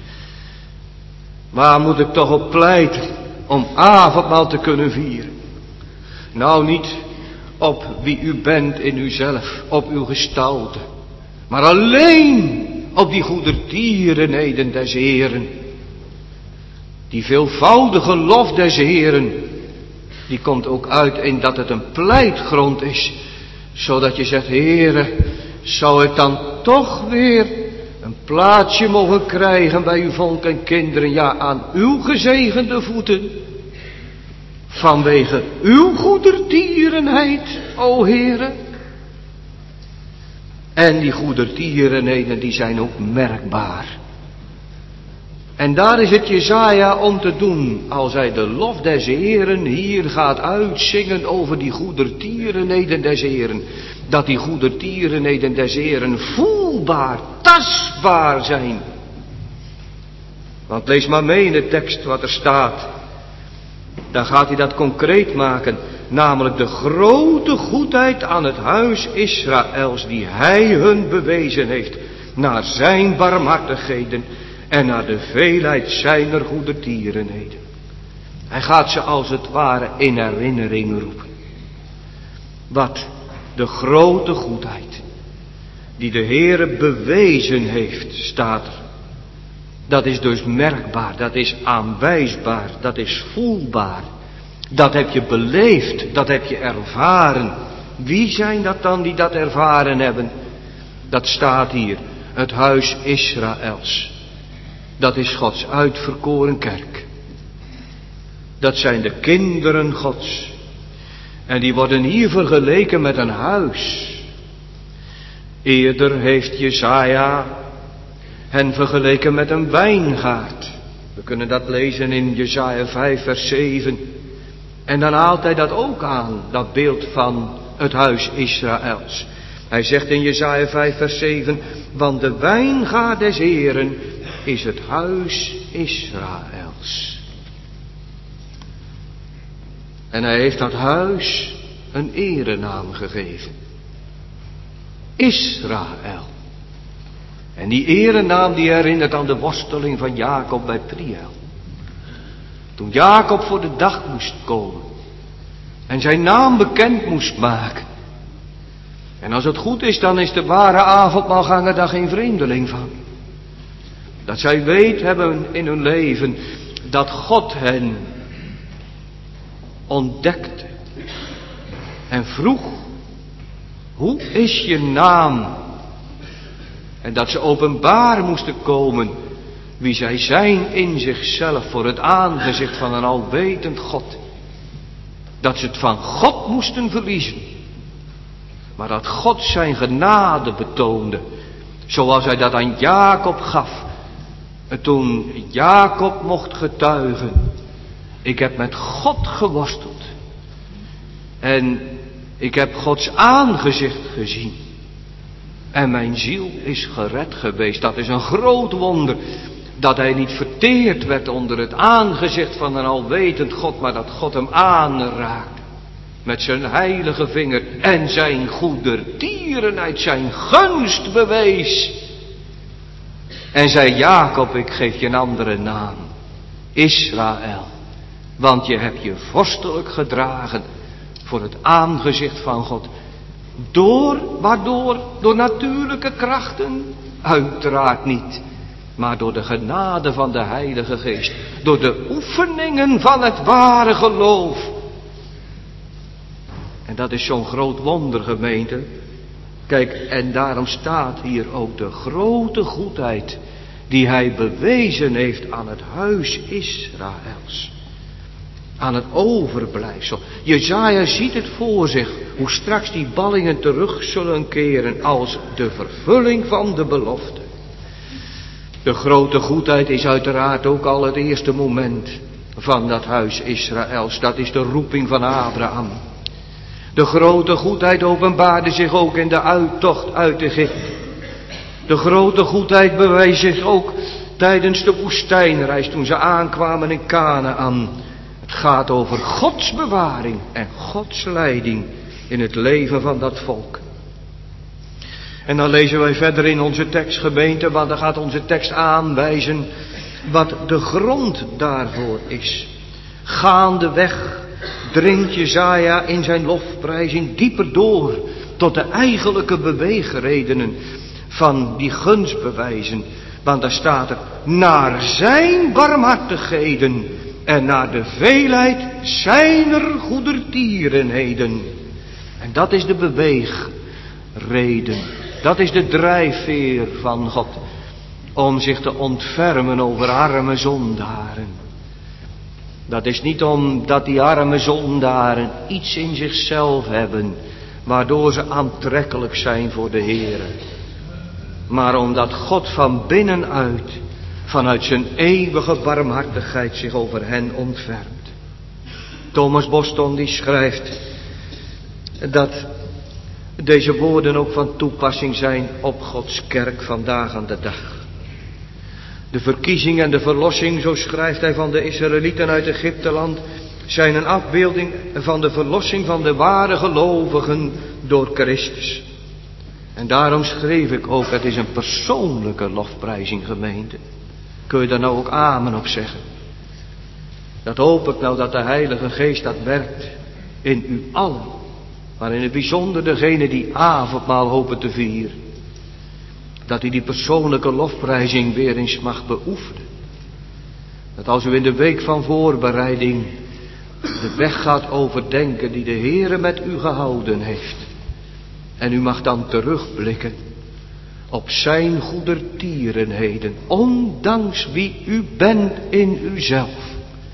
Waar moet ik toch op pleiten om avondmaal te kunnen vieren? Nou, niet op wie u bent in uzelf, op uw gestalte, maar alleen op die goedertierenheden des Heeren. Die veelvoudige lof des Heeren, die komt ook uit in dat het een pleitgrond is, zodat je zegt, Heere, zou ik dan toch weer een plaatsje mogen krijgen bij uw volk en kinderen, ja, aan uw gezegende voeten, vanwege uw goedertierenheid, o Heere. En die goedertierenheden, die zijn ook merkbaar. En daar is het Jesaja om te doen, als hij de lof des Heeren hier gaat uitzingen over die goedertierenheden des Heeren. Dat die goedertierenheden des Heeren voelbaar, tastbaar zijn. Want lees maar mee in de tekst wat er staat. Dan gaat hij dat concreet maken. Namelijk de grote goedheid aan het huis Israëls die hij hun bewezen heeft. Naar zijn barmhartigheden en naar de veelheid zijner goedertierenheden. Hij gaat ze als het ware in herinnering roepen. Wat de grote goedheid die de Heere bewezen heeft, staat er. Dat is dus merkbaar, dat is aanwijsbaar, dat is voelbaar. Dat heb je beleefd, dat heb je ervaren. Wie zijn dat dan die dat ervaren hebben? Dat staat hier. het huis Israëls. Dat is Gods uitverkoren kerk. Dat zijn de kinderen Gods. En die worden hier vergeleken met een huis. Eerder heeft Jesaja hen vergeleken met een wijngaard. We kunnen dat lezen in Jesaja vijf vers zeven. En dan haalt hij dat ook aan, dat beeld van het huis Israëls. Hij zegt in Jesaja vijf vers zeven, want de wijngaard des Heeren is het huis Israëls. En hij heeft dat huis een erenaam gegeven. Israël. En die erenaam die herinnert aan de worsteling van Jacob bij Priel. Toen Jacob voor de dag moest komen. En zijn naam bekend moest maken. En als het goed is, dan is de ware avondmaalganger daar geen vreemdeling van. Dat zij weet hebben in hun leven dat God hen ontdekte. En vroeg, hoe is je naam? En dat ze openbaar moesten komen wie zij zijn in zichzelf voor het aangezicht van een alwetend God. Dat ze het van God moesten verliezen. Maar dat God zijn genade betoonde. Zoals hij dat aan Jacob gaf. Toen Jacob mocht getuigen. Ik heb met God geworsteld. En ik heb Gods aangezicht gezien. En mijn ziel is gered geweest. Dat is een groot wonder. Dat hij niet verteerd werd onder het aangezicht van een alwetend God. Maar dat God hem aanraakte. Met zijn heilige vinger. En zijn goedertierenheid, zijn gunst bewees. En zei Jacob, ik geef je een andere naam. Israël. Want je hebt je vorstelijk gedragen voor het aangezicht van God. Door, waardoor? Door natuurlijke krachten? Uiteraard niet. Maar door de genade van de Heilige Geest. Door de oefeningen van het ware geloof. En dat is zo'n groot wonder, gemeente. Kijk, en daarom staat hier ook de grote goedheid die hij bewezen heeft aan het huis Israëls. Aan het overblijfsel. Jesaja ziet het voor zich, hoe straks die ballingen terug zullen keren als de vervulling van de belofte. De grote goedheid is uiteraard ook al het eerste moment van dat huis Israëls. Dat is de roeping van Abraham. De grote goedheid openbaarde zich ook in de uittocht uit Egypte. De grote goedheid bewees zich ook tijdens de woestijnreis toen ze aankwamen in Kanaän. Het gaat over Gods bewaring en Gods leiding in het leven van dat volk. En dan lezen wij verder in onze tekst, gemeente, want dan gaat onze tekst aanwijzen wat de grond daarvoor is. Gaandeweg dringt Jesaja in zijn lofprijzing dieper door tot de eigenlijke beweegredenen van die gunstbewijzen. Want daar staat er, naar zijn barmhartigheden en naar de veelheid zijner goedertierenheden. En dat is de beweegreden. Dat is de drijfveer van God. Om zich te ontfermen over arme zondaren. Dat is niet omdat die arme zondaren iets in zichzelf hebben. Waardoor ze aantrekkelijk zijn voor de Heere. Maar omdat God van binnenuit. Vanuit zijn eeuwige barmhartigheid zich over hen ontfermt. Thomas Boston die schrijft. Dat deze woorden ook van toepassing zijn op Gods kerk vandaag aan de dag. De verkiezing en de verlossing, zo schrijft hij, van de Israëlieten uit Egypteland, zijn een afbeelding van de verlossing van de ware gelovigen door Christus. En daarom schreef ik ook, het is een persoonlijke lofprijzing, gemeente. Kun je daar nou ook amen op zeggen? Dat hoop ik nou, dat de Heilige Geest dat werkt in u allen. Maar in het bijzonder degene die avondmaal hopen te vieren. Dat u die persoonlijke lofprijzing weer eens mag beoefenen. Dat als u in de week van voorbereiding de weg gaat overdenken die de Heere met u gehouden heeft. En u mag dan terugblikken op zijn goedertierenheden, ondanks wie u bent in uzelf.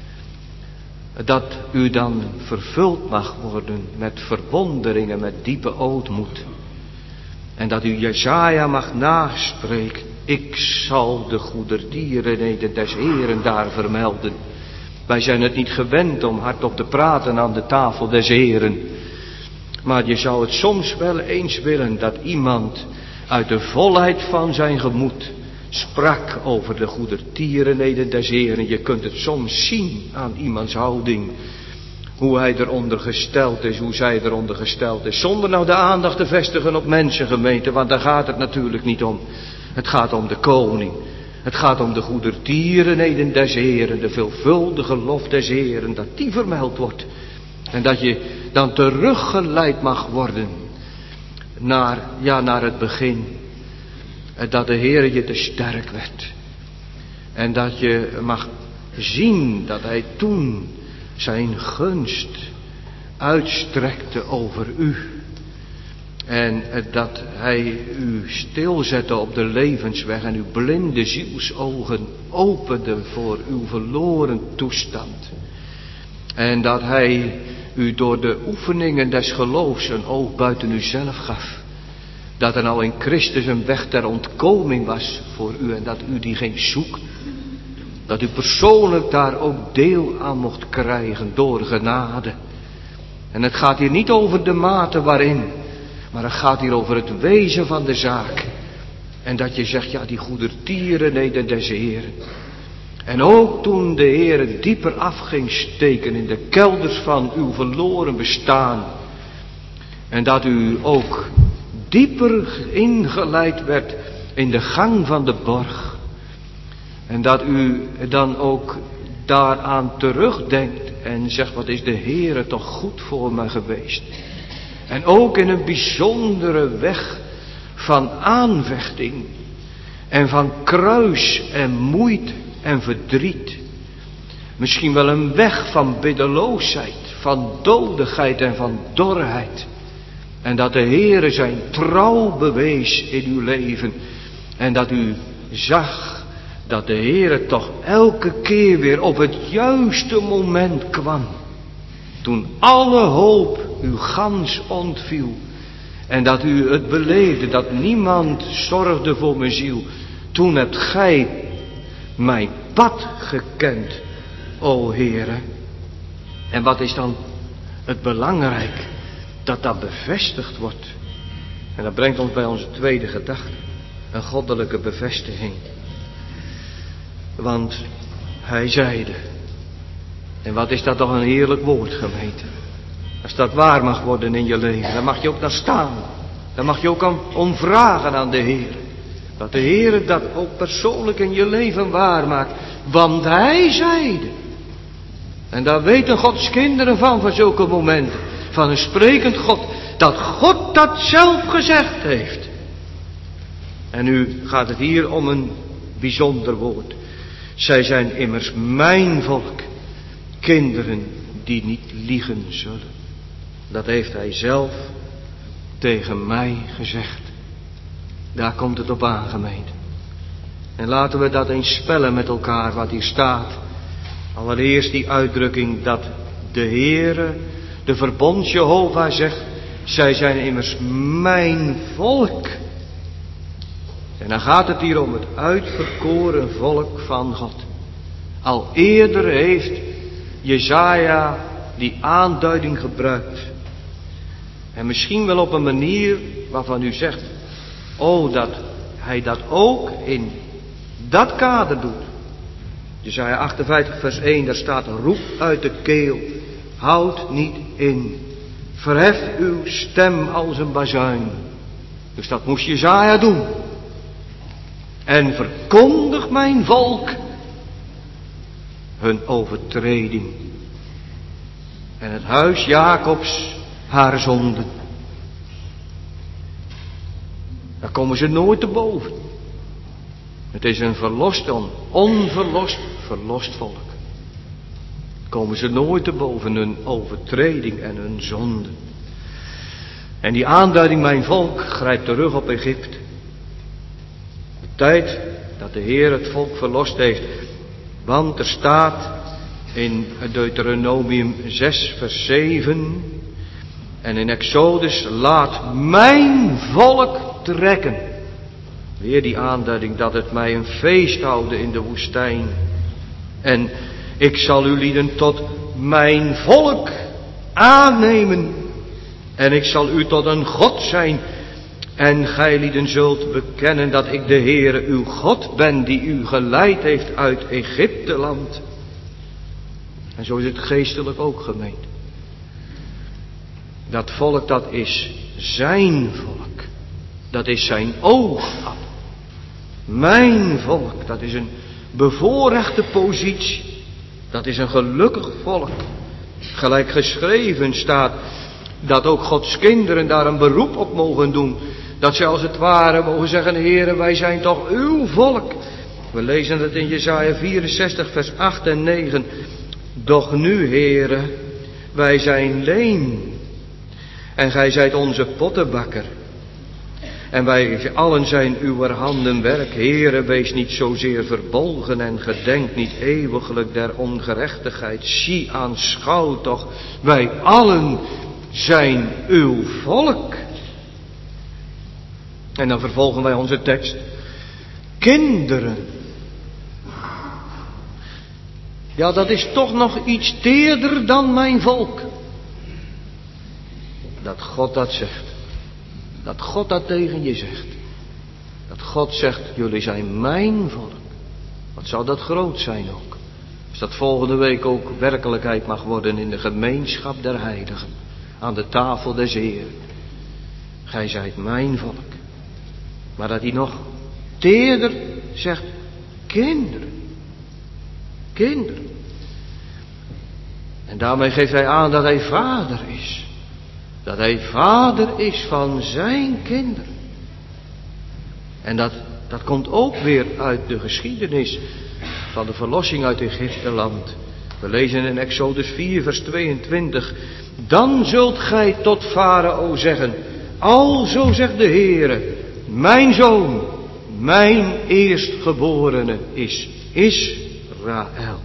Dat u dan vervuld mag worden met verwondering en met diepe ootmoed. En dat u Jesaja mag naspreken. Ik zal de goedertierenheden des Heeren daar vermelden. Wij zijn het niet gewend om hardop te praten aan de tafel des Heeren. Maar je zou het soms wel eens willen dat iemand uit de volheid van zijn gemoed sprak over de goedertierenheden des Heeren. Je kunt het soms zien aan iemands houding. Hoe hij eronder gesteld is, hoe zij eronder gesteld is. Zonder nou de aandacht te vestigen op mensengemeente, want daar gaat het natuurlijk niet om. Het gaat om de koning. Het gaat om de goedertierenheden des Heeren, de veelvuldige lof des Heeren, dat die vermeld wordt. En dat je dan teruggeleid mag worden naar, ja, naar het begin. En dat de Heer je te sterk werd. En dat je mag zien dat hij toen zijn gunst uitstrekte over u. En dat hij u stilzette op de levensweg en uw blinde zielsogen opende voor uw verloren toestand. En dat hij u door de oefeningen des geloofs een oog buiten uzelf gaf. Dat er nou in Christus een weg ter ontkoming was voor u en dat u die ging zoeken. Dat u persoonlijk daar ook deel aan mocht krijgen door genade. En het gaat hier niet over de mate waarin, maar het gaat hier over het wezen van de zaak. En dat je zegt, ja, die goedertierenheden des Heeren. En ook toen de Heer dieper af ging steken in de kelders van uw verloren bestaan. En dat u ook dieper ingeleid werd in de gang van de borg. En dat u dan ook daaraan terugdenkt en zegt, wat is de Heere toch goed voor me geweest. En ook in een bijzondere weg van aanvechting en van kruis en moeite en verdriet. Misschien wel een weg van biddeloosheid, van dodigheid en van dorheid. En dat de Heere zijn trouw bewees in uw leven. En dat u zag dat de Heere toch elke keer weer op het juiste moment kwam. Toen alle hoop u gans ontviel. En dat u het beleefde dat niemand zorgde voor mijn ziel. Toen hebt gij mijn pad gekend, o Heere. En wat is dan het belangrijk? Dat dat bevestigd wordt. En dat brengt ons bij onze tweede gedachte. Een goddelijke bevestiging. Want hij zeide. En wat is dat toch een heerlijk woord, gemeente. Als dat waar mag worden in je leven, dan mag je ook naar staan. Dan mag je ook om, om vragen aan de Heer. Dat de Heer dat ook persoonlijk in je leven waar maakt. Want hij zeide. En daar weten Gods kinderen van, van zulke momenten. Van een sprekend God. Dat God dat zelf gezegd heeft. En nu gaat het hier om een bijzonder woord. Zij zijn immers mijn volk. Kinderen die niet liegen zullen. Dat heeft hij zelf tegen mij gezegd. Daar komt het op aan, gemeente. En laten we dat eens spellen met elkaar wat hier staat. Allereerst die uitdrukking dat de Heere, de verbond Jehovah zegt, zij zijn immers mijn volk. En dan gaat het hier om het uitverkoren volk van God. Al eerder heeft Jesaja die aanduiding gebruikt. En misschien wel op een manier waarvan u zegt, oh, dat hij dat ook in dat kader doet. Jesaja achtenvijftig vers één, daar staat, roep uit de keel, houd niet in, verhef uw stem als een bazuin. Dus dat moest Jesaja doen. En verkondig mijn volk hun overtreding. En het huis Jacobs haar zonden. Daar komen ze nooit te boven. Het is een verlost, een onverlost, verlost volk. Komen ze nooit te boven hun overtreding en hun zonde. En die aanduiding, mijn volk, grijpt terug op Egypte. Tijd dat de Heer het volk verlost heeft. Want er staat in Deuteronomium zes vers zeven en in Exodus: laat mijn volk trekken. Weer die aanduiding dat het mij een feest houden in de woestijn. En ik zal u lieden tot mijn volk aannemen. En ik zal u tot een God zijn. En gij lieden zult bekennen dat ik de Heere uw God ben, die u geleid heeft uit Egypteland. En zo is het geestelijk ook gemeend. Dat volk, dat is zijn volk. Dat is zijn oogappel. Mijn volk, dat is een bevoorrechte positie. Dat is een gelukkig volk. Gelijk geschreven staat dat ook Gods kinderen daar een beroep op mogen doen. Dat ze als het ware mogen zeggen: Heere, wij zijn toch uw volk. We lezen het in Jesaja vierenzestig vers acht en negen. Doch nu, Heere, wij zijn leem. En gij zijt onze pottenbakker. En wij allen zijn uw handen werk. Heere, wees niet zozeer verbolgen en gedenk niet eeuwiglijk der ongerechtigheid. Zie, aanschouw toch, wij allen zijn uw volk. En dan vervolgen wij onze tekst. Kinderen. Ja, dat is toch nog iets teerder dan mijn volk. Dat God dat zegt. Dat God dat tegen je zegt. Dat God zegt, jullie zijn mijn volk. Wat zou dat groot zijn ook. Als dat volgende week ook werkelijkheid mag worden in de gemeenschap der heiligen. Aan de tafel des Heeren. Gij zijt mijn volk. Maar dat hij nog teerder zegt, kinderen. Kinderen. En daarmee geeft hij aan dat hij vader is. Dat hij vader is van zijn kinderen. En dat, dat komt ook weer uit de geschiedenis van de verlossing uit Egypteland. We lezen in Exodus vier vers tweeëntwintig. Dan zult gij tot Farao zeggen: alzo zegt de Heere, mijn zoon, mijn eerstgeborene is Israël.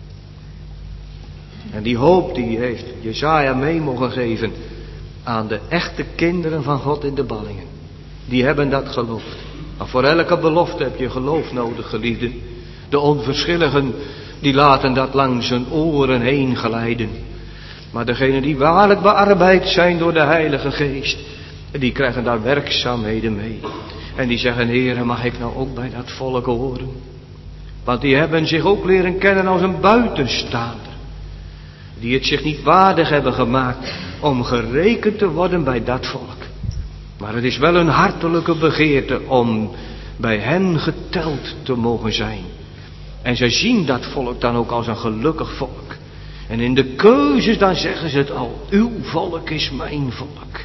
En die hoop die heeft Jesaja mee mogen geven aan de echte kinderen van God in de ballingen. Die hebben dat geloofd. Maar voor elke belofte heb je geloof nodig, geliefden. De onverschilligen, die laten dat langs hun oren heen glijden. Maar degenen die waarlijk bearbeid zijn door de Heilige Geest, die krijgen daar werkzaamheden mee. En die zeggen: Heere, mag ik nou ook bij dat volk horen? Want die hebben zich ook leren kennen als een buitenstaander. Die het zich niet waardig hebben gemaakt om gerekend te worden bij dat volk. Maar het is wel een hartelijke begeerte om bij hen geteld te mogen zijn. En zij zien dat volk dan ook als een gelukkig volk. En in de keuzes dan zeggen ze het al: uw volk is mijn volk.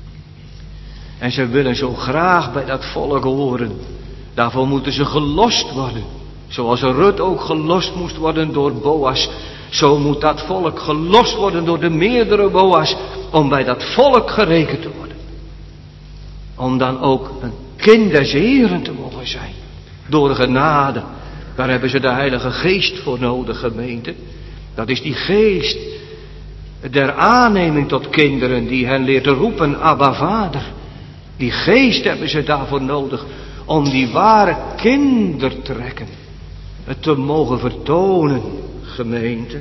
En ze willen zo graag bij dat volk horen. Daarvoor moeten ze gelost worden. Zoals Rut ook gelost moest worden door Boas. Zo moet dat volk gelost worden door de meerdere Boas. Om bij dat volk gerekend te worden. Om dan ook een kind des Heren te mogen zijn. Door genade. Daar hebben ze de Heilige Geest voor nodig, gemeente. Dat is die geest der aanneming tot kinderen. Die hen leert te roepen: Abba, Vader. Die geest hebben ze daarvoor nodig. Om die ware kindertrekken te mogen vertonen, gemeente.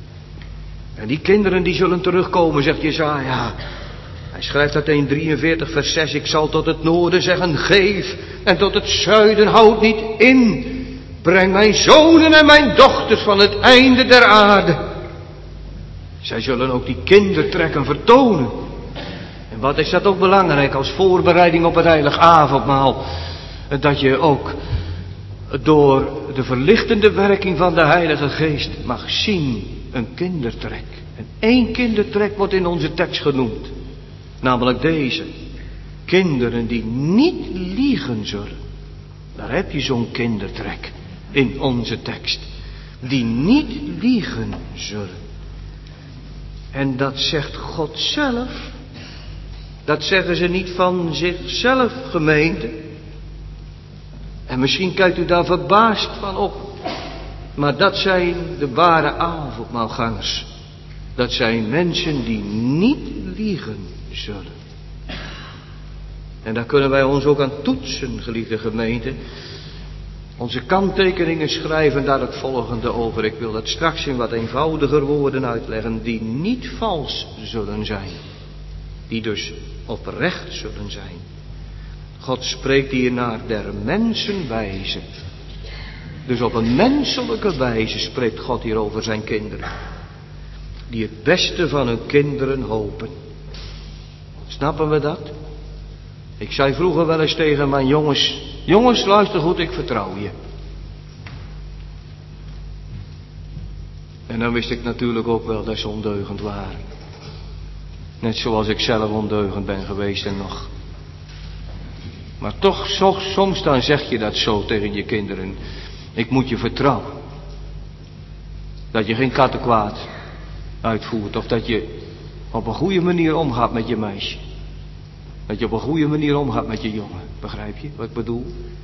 En die kinderen die zullen terugkomen, zegt Jesaja. Hij schrijft dat in drieënveertig vers zes. Ik zal tot het noorden zeggen: geef. En tot het zuiden houd niet in. Breng mijn zonen en mijn dochters van het einde der aarde. Zij zullen ook die kindertrekken vertonen. En wat is dat ook belangrijk als voorbereiding op het heilig avondmaal. Dat je ook door de verlichtende werking van de Heilige Geest mag zien een kindertrek. En één kindertrek wordt in onze tekst genoemd. Namelijk deze. Kinderen die niet liegen zullen. Daar heb je zo'n kindertrek in onze tekst. Die niet liegen zullen. En dat zegt God zelf. Dat zeggen ze niet van zichzelf, gemeente. En misschien kijkt u daar verbaasd van op. Maar dat zijn de ware avondmaalgangers. Dat zijn mensen die niet liegen zullen. En daar kunnen wij ons ook aan toetsen, geliefde gemeente. Onze kanttekeningen schrijven daar het volgende over. Ik wil dat straks in wat eenvoudiger woorden uitleggen. Die niet vals zullen zijn. Die dus oprecht zullen zijn. God spreekt hier naar der mensen wijze. Dus op een menselijke wijze spreekt God hier over zijn kinderen. Die het beste van hun kinderen hopen. Snappen we dat? Ik zei vroeger wel eens tegen mijn jongens. Jongens, luister goed, ik vertrouw je. En dan wist ik natuurlijk ook wel dat ze ondeugend waren. Net zoals ik zelf ondeugend ben geweest en nog. Maar toch, soms dan zeg je dat zo tegen je kinderen. Ik moet je vertrouwen. Dat je geen kattenkwaad uitvoert. Of dat je op een goede manier omgaat met je meisje. Dat je op een goede manier omgaat met je jongen. Begrijp je wat ik bedoel?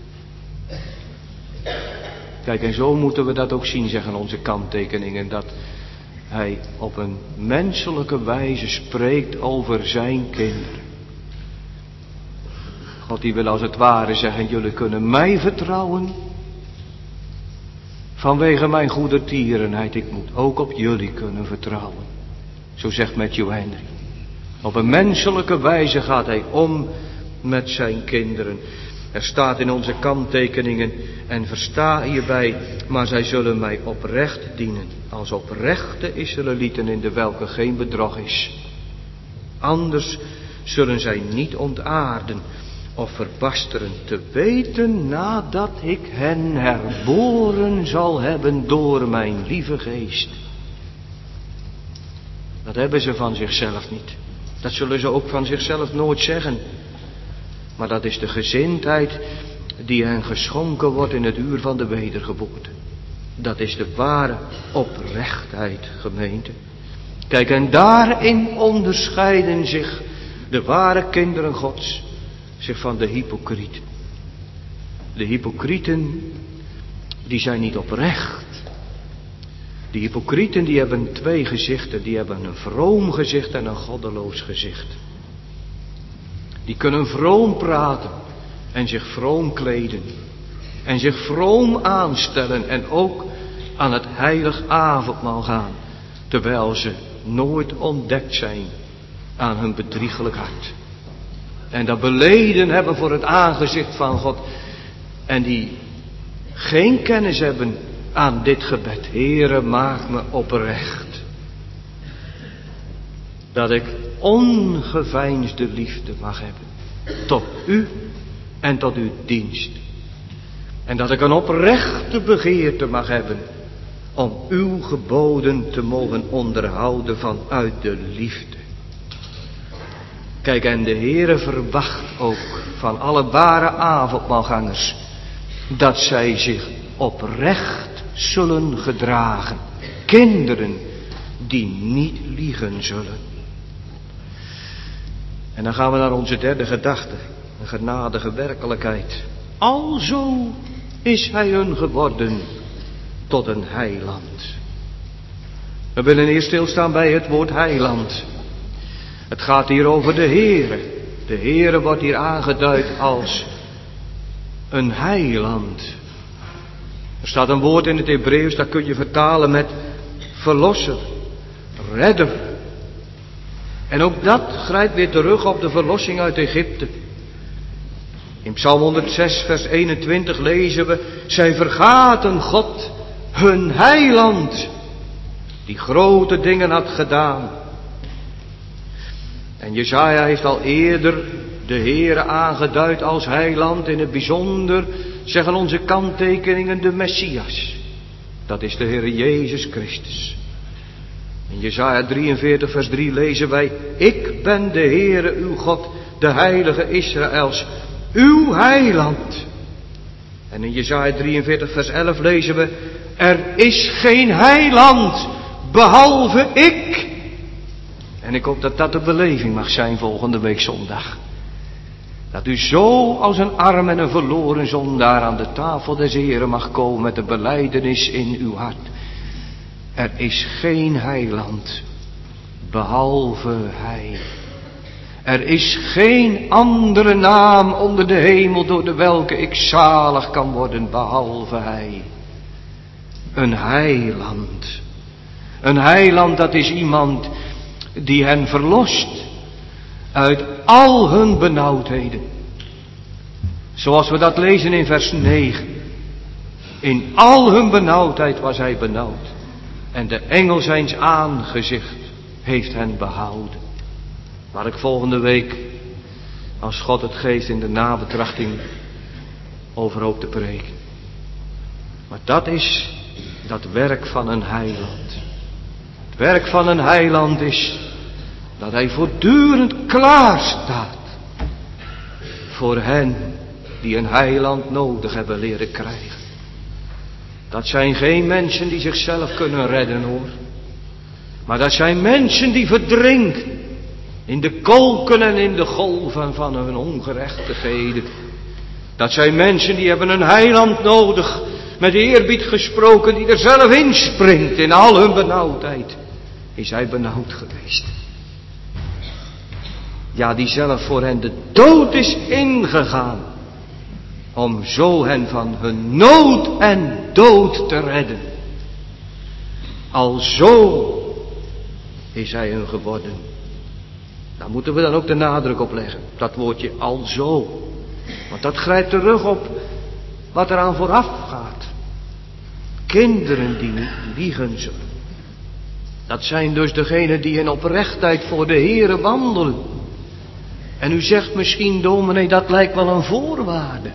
Kijk, en zo moeten we dat ook zien, zeggen onze kanttekeningen. Dat hij op een menselijke wijze spreekt over zijn kinderen. God die wil als het ware zeggen, jullie kunnen mij vertrouwen. Vanwege mijn goedertierenheid, ik moet ook op jullie kunnen vertrouwen. Zo zegt Matthew Henry. Op een menselijke wijze gaat hij om met zijn kinderen. Er staat in onze kanttekeningen, en versta hierbij, maar zij zullen mij oprecht dienen. Als oprechte Israëlieten in de welke geen bedrog is. Anders zullen zij niet ontaarden of verbasteren, te weten nadat ik hen herboren zal hebben door mijn lieve geest. Dat hebben ze van zichzelf niet. Dat zullen ze ook van zichzelf nooit zeggen. Maar dat is de gezindheid die hen geschonken wordt in het uur van de wedergeboorte. Dat is de ware oprechtheid, gemeente. Kijk, en daarin onderscheiden zich de ware kinderen Gods zich van de hypocrieten. De hypocrieten, die zijn niet oprecht. De hypocrieten die hebben twee gezichten. Die hebben een vroom gezicht en een goddeloos gezicht. Die kunnen vroom praten en zich vroom kleden. En zich vroom aanstellen en ook aan het heilig avondmaal gaan. Terwijl ze nooit ontdekt zijn aan hun bedriegelijk hart. En dat beleden hebben voor het aangezicht van God. En die geen kennis hebben aan dit gebed. Heere, maak me oprecht. Dat ik ongeveinsde liefde mag hebben. Tot u en tot uw dienst. En dat ik een oprechte begeerte mag hebben. Om uw geboden te mogen onderhouden vanuit de liefde. Kijk, en de Heere verwacht ook van alle ware avondmaalgangers. Dat zij zich oprecht zullen gedragen. Kinderen die niet liegen zullen. En dan gaan we naar onze derde gedachte. Een genadige werkelijkheid. Alzo is hij hun geworden tot een heiland. We willen hier stilstaan bij het woord heiland. Het gaat hier over de Heere. De Heere wordt hier aangeduid als een heiland. Er staat een woord in het Hebreeuws, dat kun je vertalen met verlosser, redder. En ook dat grijpt weer terug op de verlossing uit Egypte. In Psalm honderdzes vers eenentwintig lezen we, zij vergaten God, hun heiland, die grote dingen had gedaan. En Jesaja heeft al eerder de Heere aangeduid als heiland, in het bijzonder zeggen onze kanttekeningen de Messias. Dat is de Heere Jezus Christus. In Jesaja drieënveertig vers drie lezen wij, ik ben de Heere uw God, de heilige Israëls, uw heiland. En in Jesaja drieënveertig vers elf lezen we, er is geen heiland behalve ik. En ik hoop dat dat de beleving mag zijn volgende week zondag. Dat u zo als een arm en een verloren zondaar aan de tafel des Heren mag komen met een belijdenis in uw hart. Er is geen heiland behalve Hij. Er is geen andere naam onder de hemel door de welke ik zalig kan worden behalve Hij. Een heiland. Een heiland, dat is iemand die hen verlost uit al hun benauwdheden. Zoals we dat lezen in vers negen. In al hun benauwdheid was Hij benauwd. En de engel zijns aangezicht heeft hen behouden. Waar ik volgende week, als God het geeft, in de nabetrachting over hoop te preken. Maar dat is dat werk van een heiland. Het werk van een heiland is dat hij voortdurend klaar staat voor hen die een heiland nodig hebben leren krijgen. Dat zijn geen mensen die zichzelf kunnen redden, hoor. Maar dat zijn mensen die verdrinken in de kolken en in de golven van hun ongerechtigheden. Dat zijn mensen die hebben een heiland nodig, met eerbied gesproken, die er zelf inspringt in al hun benauwdheid. Is hij benauwd geweest? Ja, die zelf voor hen de dood is ingegaan, om zo hen van hun nood en dood te redden. Alzo is hij hun geworden. Daar moeten we dan ook de nadruk op leggen. Dat woordje alzo. Want dat grijpt terug op wat eraan vooraf gaat. Kinderen die niet liegen zullen. Dat zijn dus degenen die in oprechtheid voor de Heere wandelen. En u zegt misschien, dominee, dat lijkt wel een voorwaarde.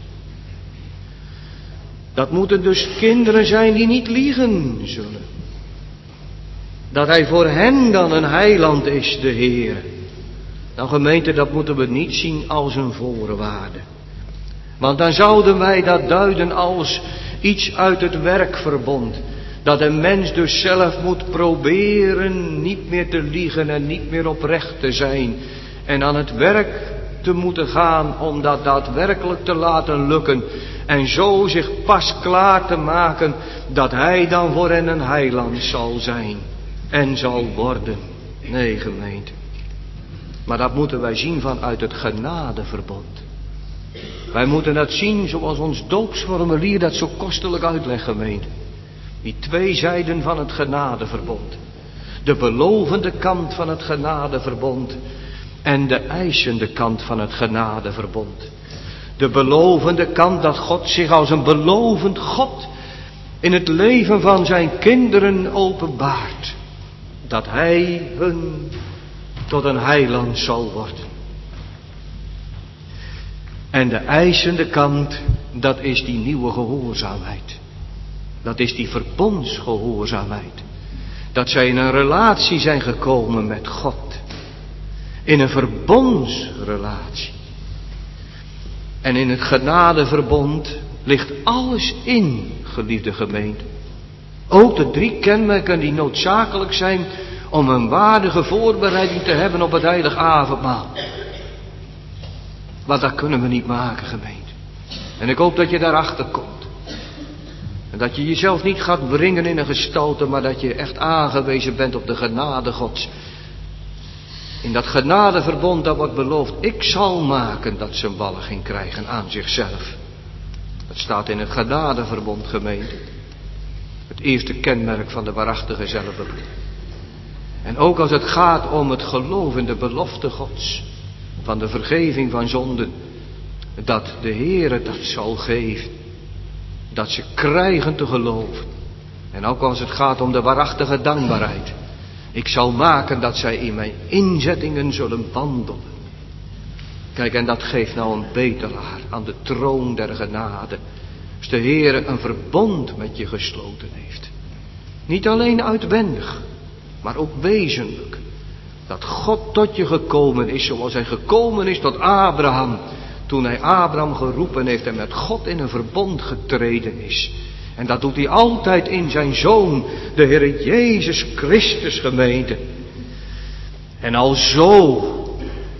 Dat moeten dus kinderen zijn die niet liegen zullen. Dat hij voor hen dan een heiland is, de Heer. Nou gemeente, dat moeten we niet zien als een voorwaarde. Want dan zouden wij dat duiden als iets uit het werkverbond. Dat een mens dus zelf moet proberen niet meer te liegen en niet meer oprecht te zijn. En aan het werk te moeten gaan om dat daadwerkelijk te laten lukken. En zo zich pas klaar te maken dat hij dan voor hen een heiland zal zijn. En zal worden. Nee, gemeente. Maar dat moeten wij zien vanuit het genadeverbond. Wij moeten dat zien zoals ons doopsformulier dat zo kostelijk uitlegt, gemeente. Die twee zijden van het genadeverbond. De belovende kant van het genadeverbond. En de eisende kant van het genadeverbond. De belovende kant dat God zich als een belovend God in het leven van zijn kinderen openbaart. Dat hij hun tot een heiland zal worden. En de eisende kant, dat is die nieuwe gehoorzaamheid. Dat is die verbondsgehoorzaamheid. Dat zij in een relatie zijn gekomen met God. In een verbondsrelatie. En in het genadeverbond ligt alles in, geliefde gemeente. Ook de drie kenmerken die noodzakelijk zijn om een waardige voorbereiding te hebben op het heilig avondmaal. Maar dat kunnen we niet maken, gemeente. En ik hoop dat je daarachter komt. En dat je jezelf niet gaat brengen in een gestalte, maar dat je echt aangewezen bent op de genade Gods. In dat genadeverbond dat wordt beloofd, ik zal maken dat ze een walging krijgen aan zichzelf. Dat staat in het genadeverbond, gemeente. Het eerste kenmerk van de waarachtige zelfbeproeving. En ook als het gaat om het geloof in de belofte Gods. Van de vergeving van zonden. Dat de Heere dat zal geven. Dat ze krijgen te geloven. En ook als het gaat om de waarachtige dankbaarheid. Ik zal maken dat zij in mijn inzettingen zullen wandelen. Kijk, en dat geeft nou een bedelaar aan de troon der genade. Als de Heere een verbond met je gesloten heeft. Niet alleen uitwendig, maar ook wezenlijk. Dat God tot je gekomen is zoals hij gekomen is tot Abraham. Toen hij Abraham geroepen heeft en met God in een verbond getreden is. En dat doet hij altijd in zijn Zoon, de Heer Jezus Christus, gemeente. En alzo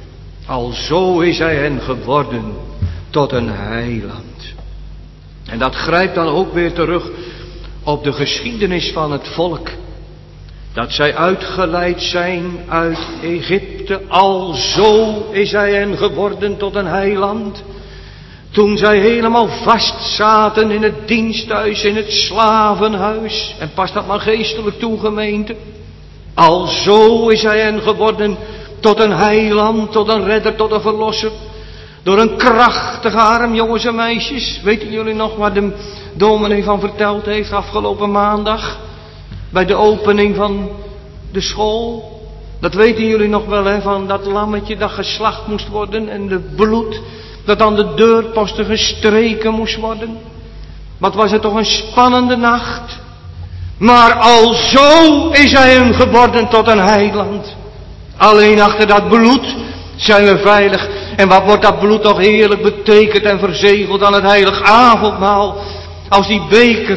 Alzo is hij hen geworden tot een heiland. En dat grijpt dan ook weer terug op de geschiedenis van het volk. Dat zij uitgeleid zijn uit Egypte. Alzo is hij hen geworden tot een heiland. Toen zij helemaal vast zaten in het diensthuis, in het slavenhuis. En pas dat maar geestelijk toe, gemeente. Alzo is hij hen geworden tot een heiland, tot een redder, tot een verlosser. Door een krachtige arm, jongens en meisjes. Weten jullie nog waar de dominee van verteld heeft afgelopen maandag? Bij de opening van de school. Dat weten jullie nog wel, hè, van dat lammetje dat geslacht moest worden. En de bloed dat aan de deurposten gestreken moest worden. Wat was het toch een spannende nacht. Maar alzo is hij hem geworden tot een heiland. Alleen achter dat bloed zijn we veilig. En wat wordt dat bloed toch heerlijk betekend en verzegeld aan het heilig avondmaal. Als die beker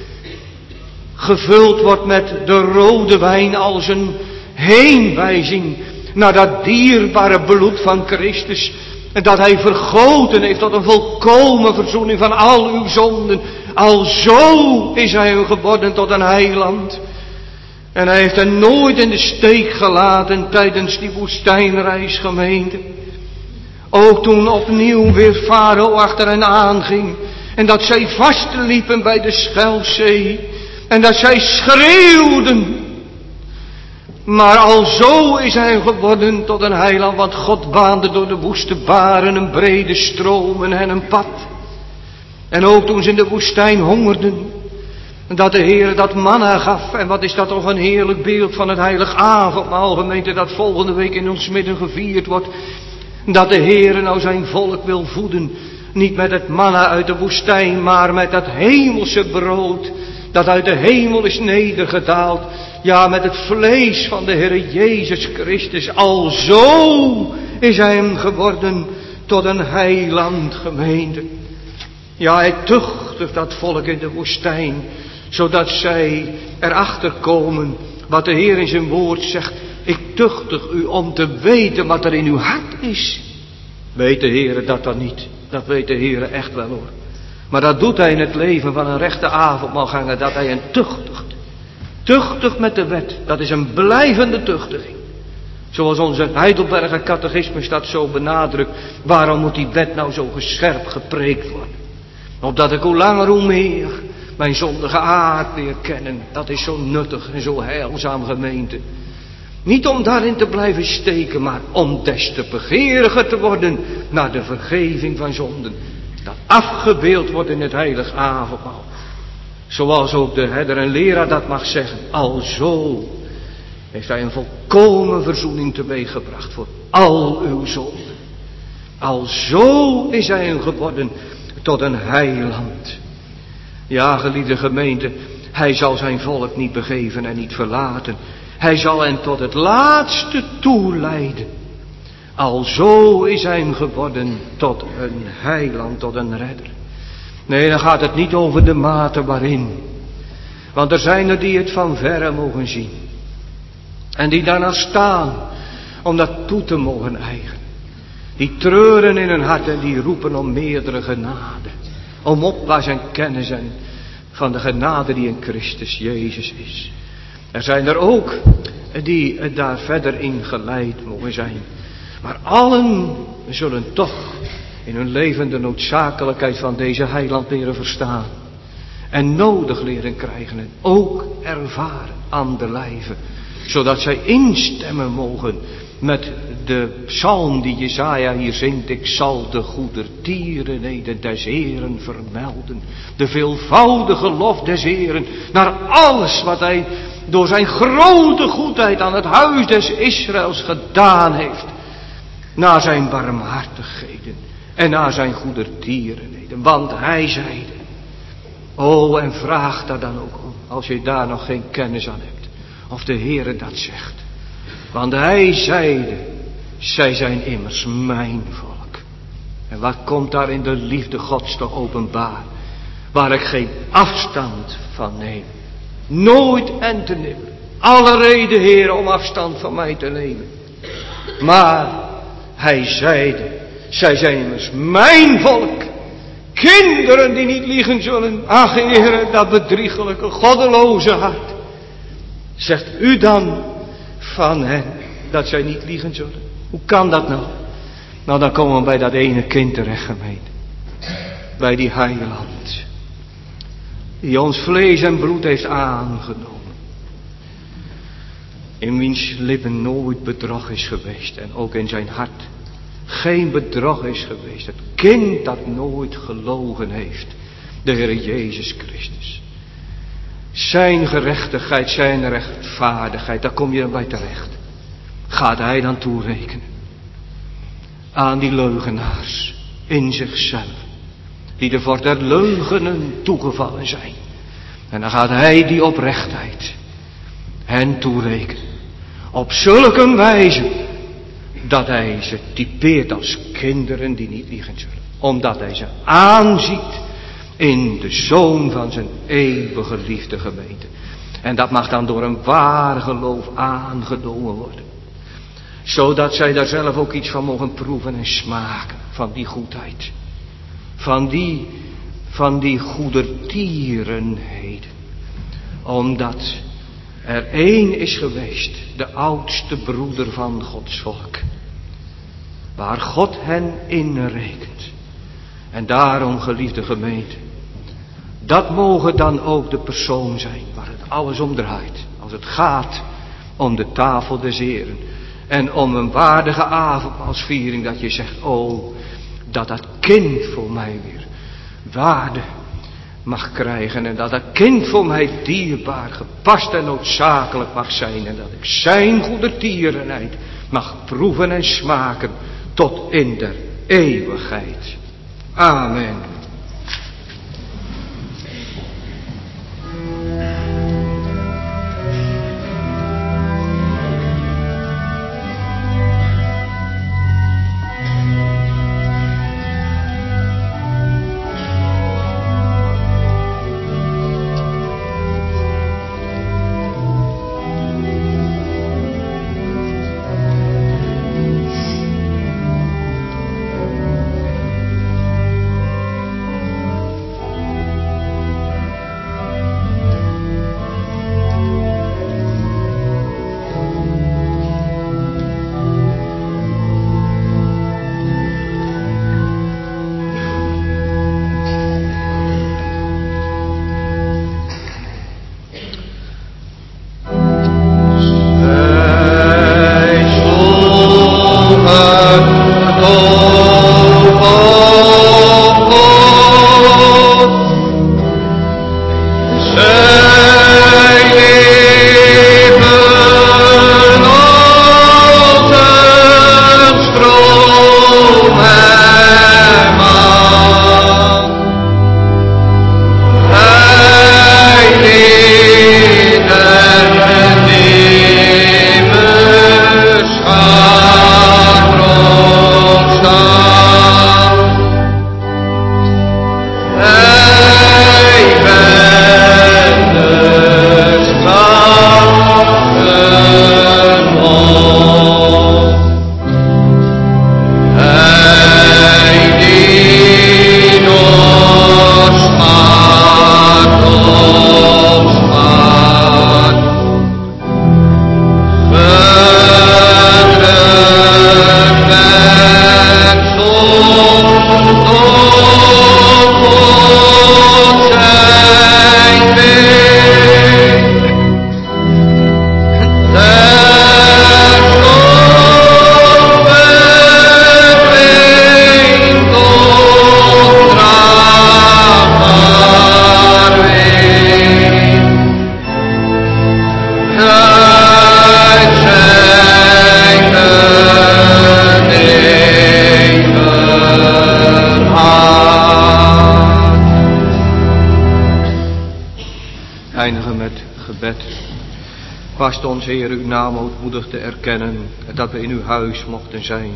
gevuld wordt met de rode wijn als een heenwijzing naar dat dierbare bloed van Christus. En dat hij vergoten heeft tot een volkomen verzoening van al uw zonden. Alzo is hij hem geworden tot een heiland. En hij heeft hen nooit in de steek gelaten tijdens die woestijnreis, gemeente. Ook toen opnieuw weer Farao achter hen aanging. En dat zij vastliepen bij de Schelfzee. En dat zij schreeuwden. Maar alzo is hij geworden tot een heiland. Want God baande door de woeste baren een brede stroom en hen een pad. En ook toen ze in de woestijn hongerden. Dat de Heer dat manna gaf. En wat is dat toch een heerlijk beeld van het heilig avondmaal, gemeente, dat volgende week in ons midden gevierd wordt. Dat de Heer nou zijn volk wil voeden. Niet met het manna uit de woestijn, maar met dat hemelse brood. Dat uit de hemel is nedergedaald. Ja, met het vlees van de Heer Jezus Christus. Alzo is hij hem geworden tot een heiland, gemeente. Ja, hij tuchtigt dat volk in de woestijn. Zodat zij erachter komen wat de Heer in zijn woord zegt. Ik tuchtig u om te weten wat er in uw hart is. Weet de Heer dat dan niet? Dat weet de Heer echt wel, hoor. Maar dat doet hij in het leven van een rechte avondmaalganger. Dat hij hen tuchtigt. Tuchtigt met de wet. Dat is een blijvende tuchtiging. Zoals onze Heidelberger catechismus dat zo benadrukt. Waarom moet die wet nou zo gescherpt gepreekt worden? Opdat ik hoe langer hoe meer mijn zondige aard weer kennen. Dat is zo nuttig en zo heilzaam, gemeente. Niet om daarin te blijven steken, maar om des te begeeriger te worden naar de vergeving van zonden. Dat afgebeeld wordt in het heilig avondmaal. Zoals ook de herder en leraar dat mag zeggen. Alzo heeft hij een volkomen verzoening teweeggebracht voor al uw zonden. Alzo is hij een geworden tot een heiland. Ja, geliefde gemeente, hij zal zijn volk niet begeven en niet verlaten. Hij zal hen tot het laatste toeleiden. Alzo is hij hem geworden tot een heiland, tot een redder. Nee, dan gaat het niet over de mate waarin. Want er zijn er die het van verre mogen zien. En die daarna staan om dat toe te mogen eigenen. Die treuren in hun hart en die roepen om meerdere genade. Om opwaas en kennis en van de genade die in Christus Jezus is. Er zijn er ook die daar verder in geleid mogen zijn. Maar allen zullen toch in hun leven de noodzakelijkheid van deze heiland leren verstaan. En nodig leren krijgen en ook ervaren aan de lijve. Zodat zij instemmen mogen met de psalm die Jesaja hier zingt. Ik zal de goedertierenheden des Heeren vermelden. De veelvoudige lof des Heeren. Naar alles wat hij door zijn grote goedheid aan het huis des Israëls gedaan heeft. Naar zijn barmhartigheden. En naar zijn goedertierenheden. Want hij zeide. Oh, en vraag daar dan ook om. Als je daar nog geen kennis aan hebt. Of de Heere dat zegt. Want hij zeide. Zij zijn immers mijn volk. En wat komt daar in de liefde Gods toch openbaar. Waar ik geen afstand van neem. Nooit en te nemen. Alle reden, Heere, om afstand van mij te nemen. Maar Hij zeide, zij zijn immers mijn volk. Kinderen die niet liegen zullen. Ach, Heere, dat bedriegelijke, goddeloze hart. Zegt u dan van hen dat zij niet liegen zullen? Hoe kan dat nou? Nou, dan komen we bij dat ene kind terecht, gemeente. Bij die heiland. Die ons vlees en bloed heeft aangenomen. In wiens lippen nooit bedrog is geweest. En ook in zijn hart geen bedrog is geweest. Het kind dat nooit gelogen heeft. De Heer Jezus Christus. Zijn gerechtigheid, zijn rechtvaardigheid, daar kom je dan bij terecht. Gaat hij dan toerekenen aan die leugenaars in zichzelf. Die er voor der leugenen toegevallen zijn. En dan gaat hij die oprechtheid hen toerekenen. Op zulke wijze dat hij ze typeert als kinderen die niet liegen zullen. Omdat hij ze aanziet in de Zoon van zijn eeuwige liefde, gemeente. En dat mag dan door een waar geloof aangedongen worden. Zodat zij daar zelf ook iets van mogen proeven en smaken. Van die goedheid. Van die, van die goedertierenheden. Omdat er één is geweest, de oudste broeder van Gods volk. Waar God hen inrekent. En daarom, geliefde gemeente, dat mogen dan ook de persoon zijn waar het alles om draait. Als het gaat om de tafel des Heren. En om een waardige avondmaalsviering, dat je zegt, oh, dat dat kind voor mij weer waarde mag krijgen. En dat dat kind voor mij dierbaar, gepast en noodzakelijk mag zijn. En dat ik zijn goedertierenheid mag proeven en smaken tot in der eeuwigheid. Amen. Past ons, Heer, uw naam ootmoedig te erkennen, dat we in uw huis mochten zijn.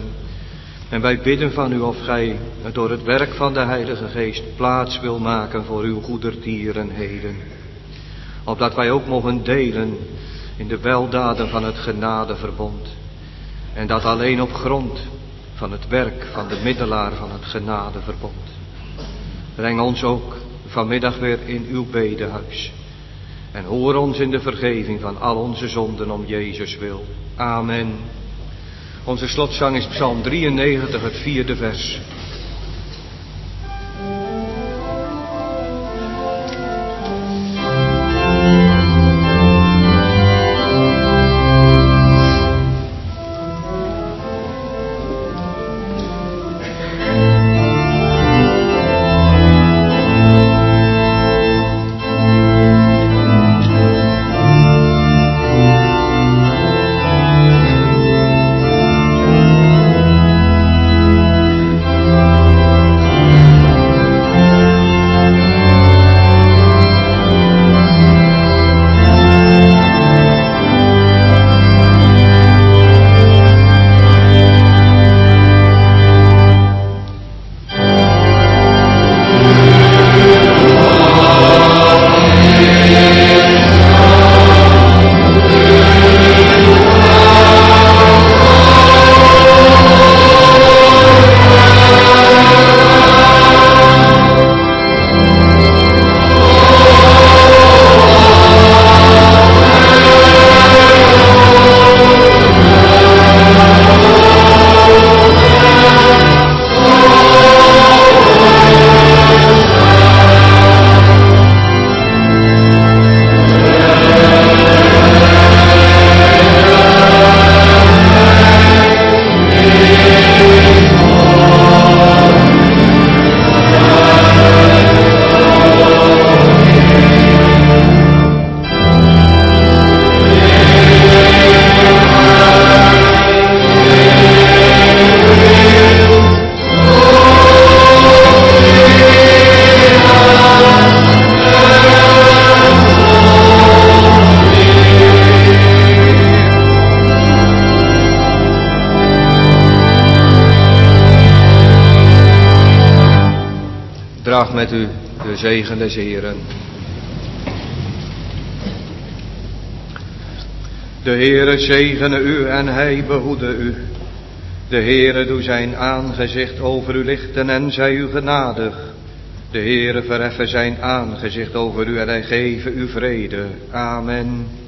En wij bidden van u of gij door het werk van de Heilige Geest plaats wil maken voor uw goedertierenheden. Opdat wij ook mogen delen in de weldaden van het genadeverbond. En dat alleen op grond van het werk van de middelaar van het genadeverbond. Breng ons ook vanmiddag weer in uw bedehuis. En hoor ons in de vergeving van al onze zonden om Jezus wil. Amen. Onze slotzang is Psalm drieënnegentig, het vierde vers. Draag met u de zegen des Heeren. De Heere zegene u en hij behoede u. De Heere doe zijn aangezicht over u lichten en zij u genadig. De Heere verheffen zijn aangezicht over u en hij geve u vrede. Amen.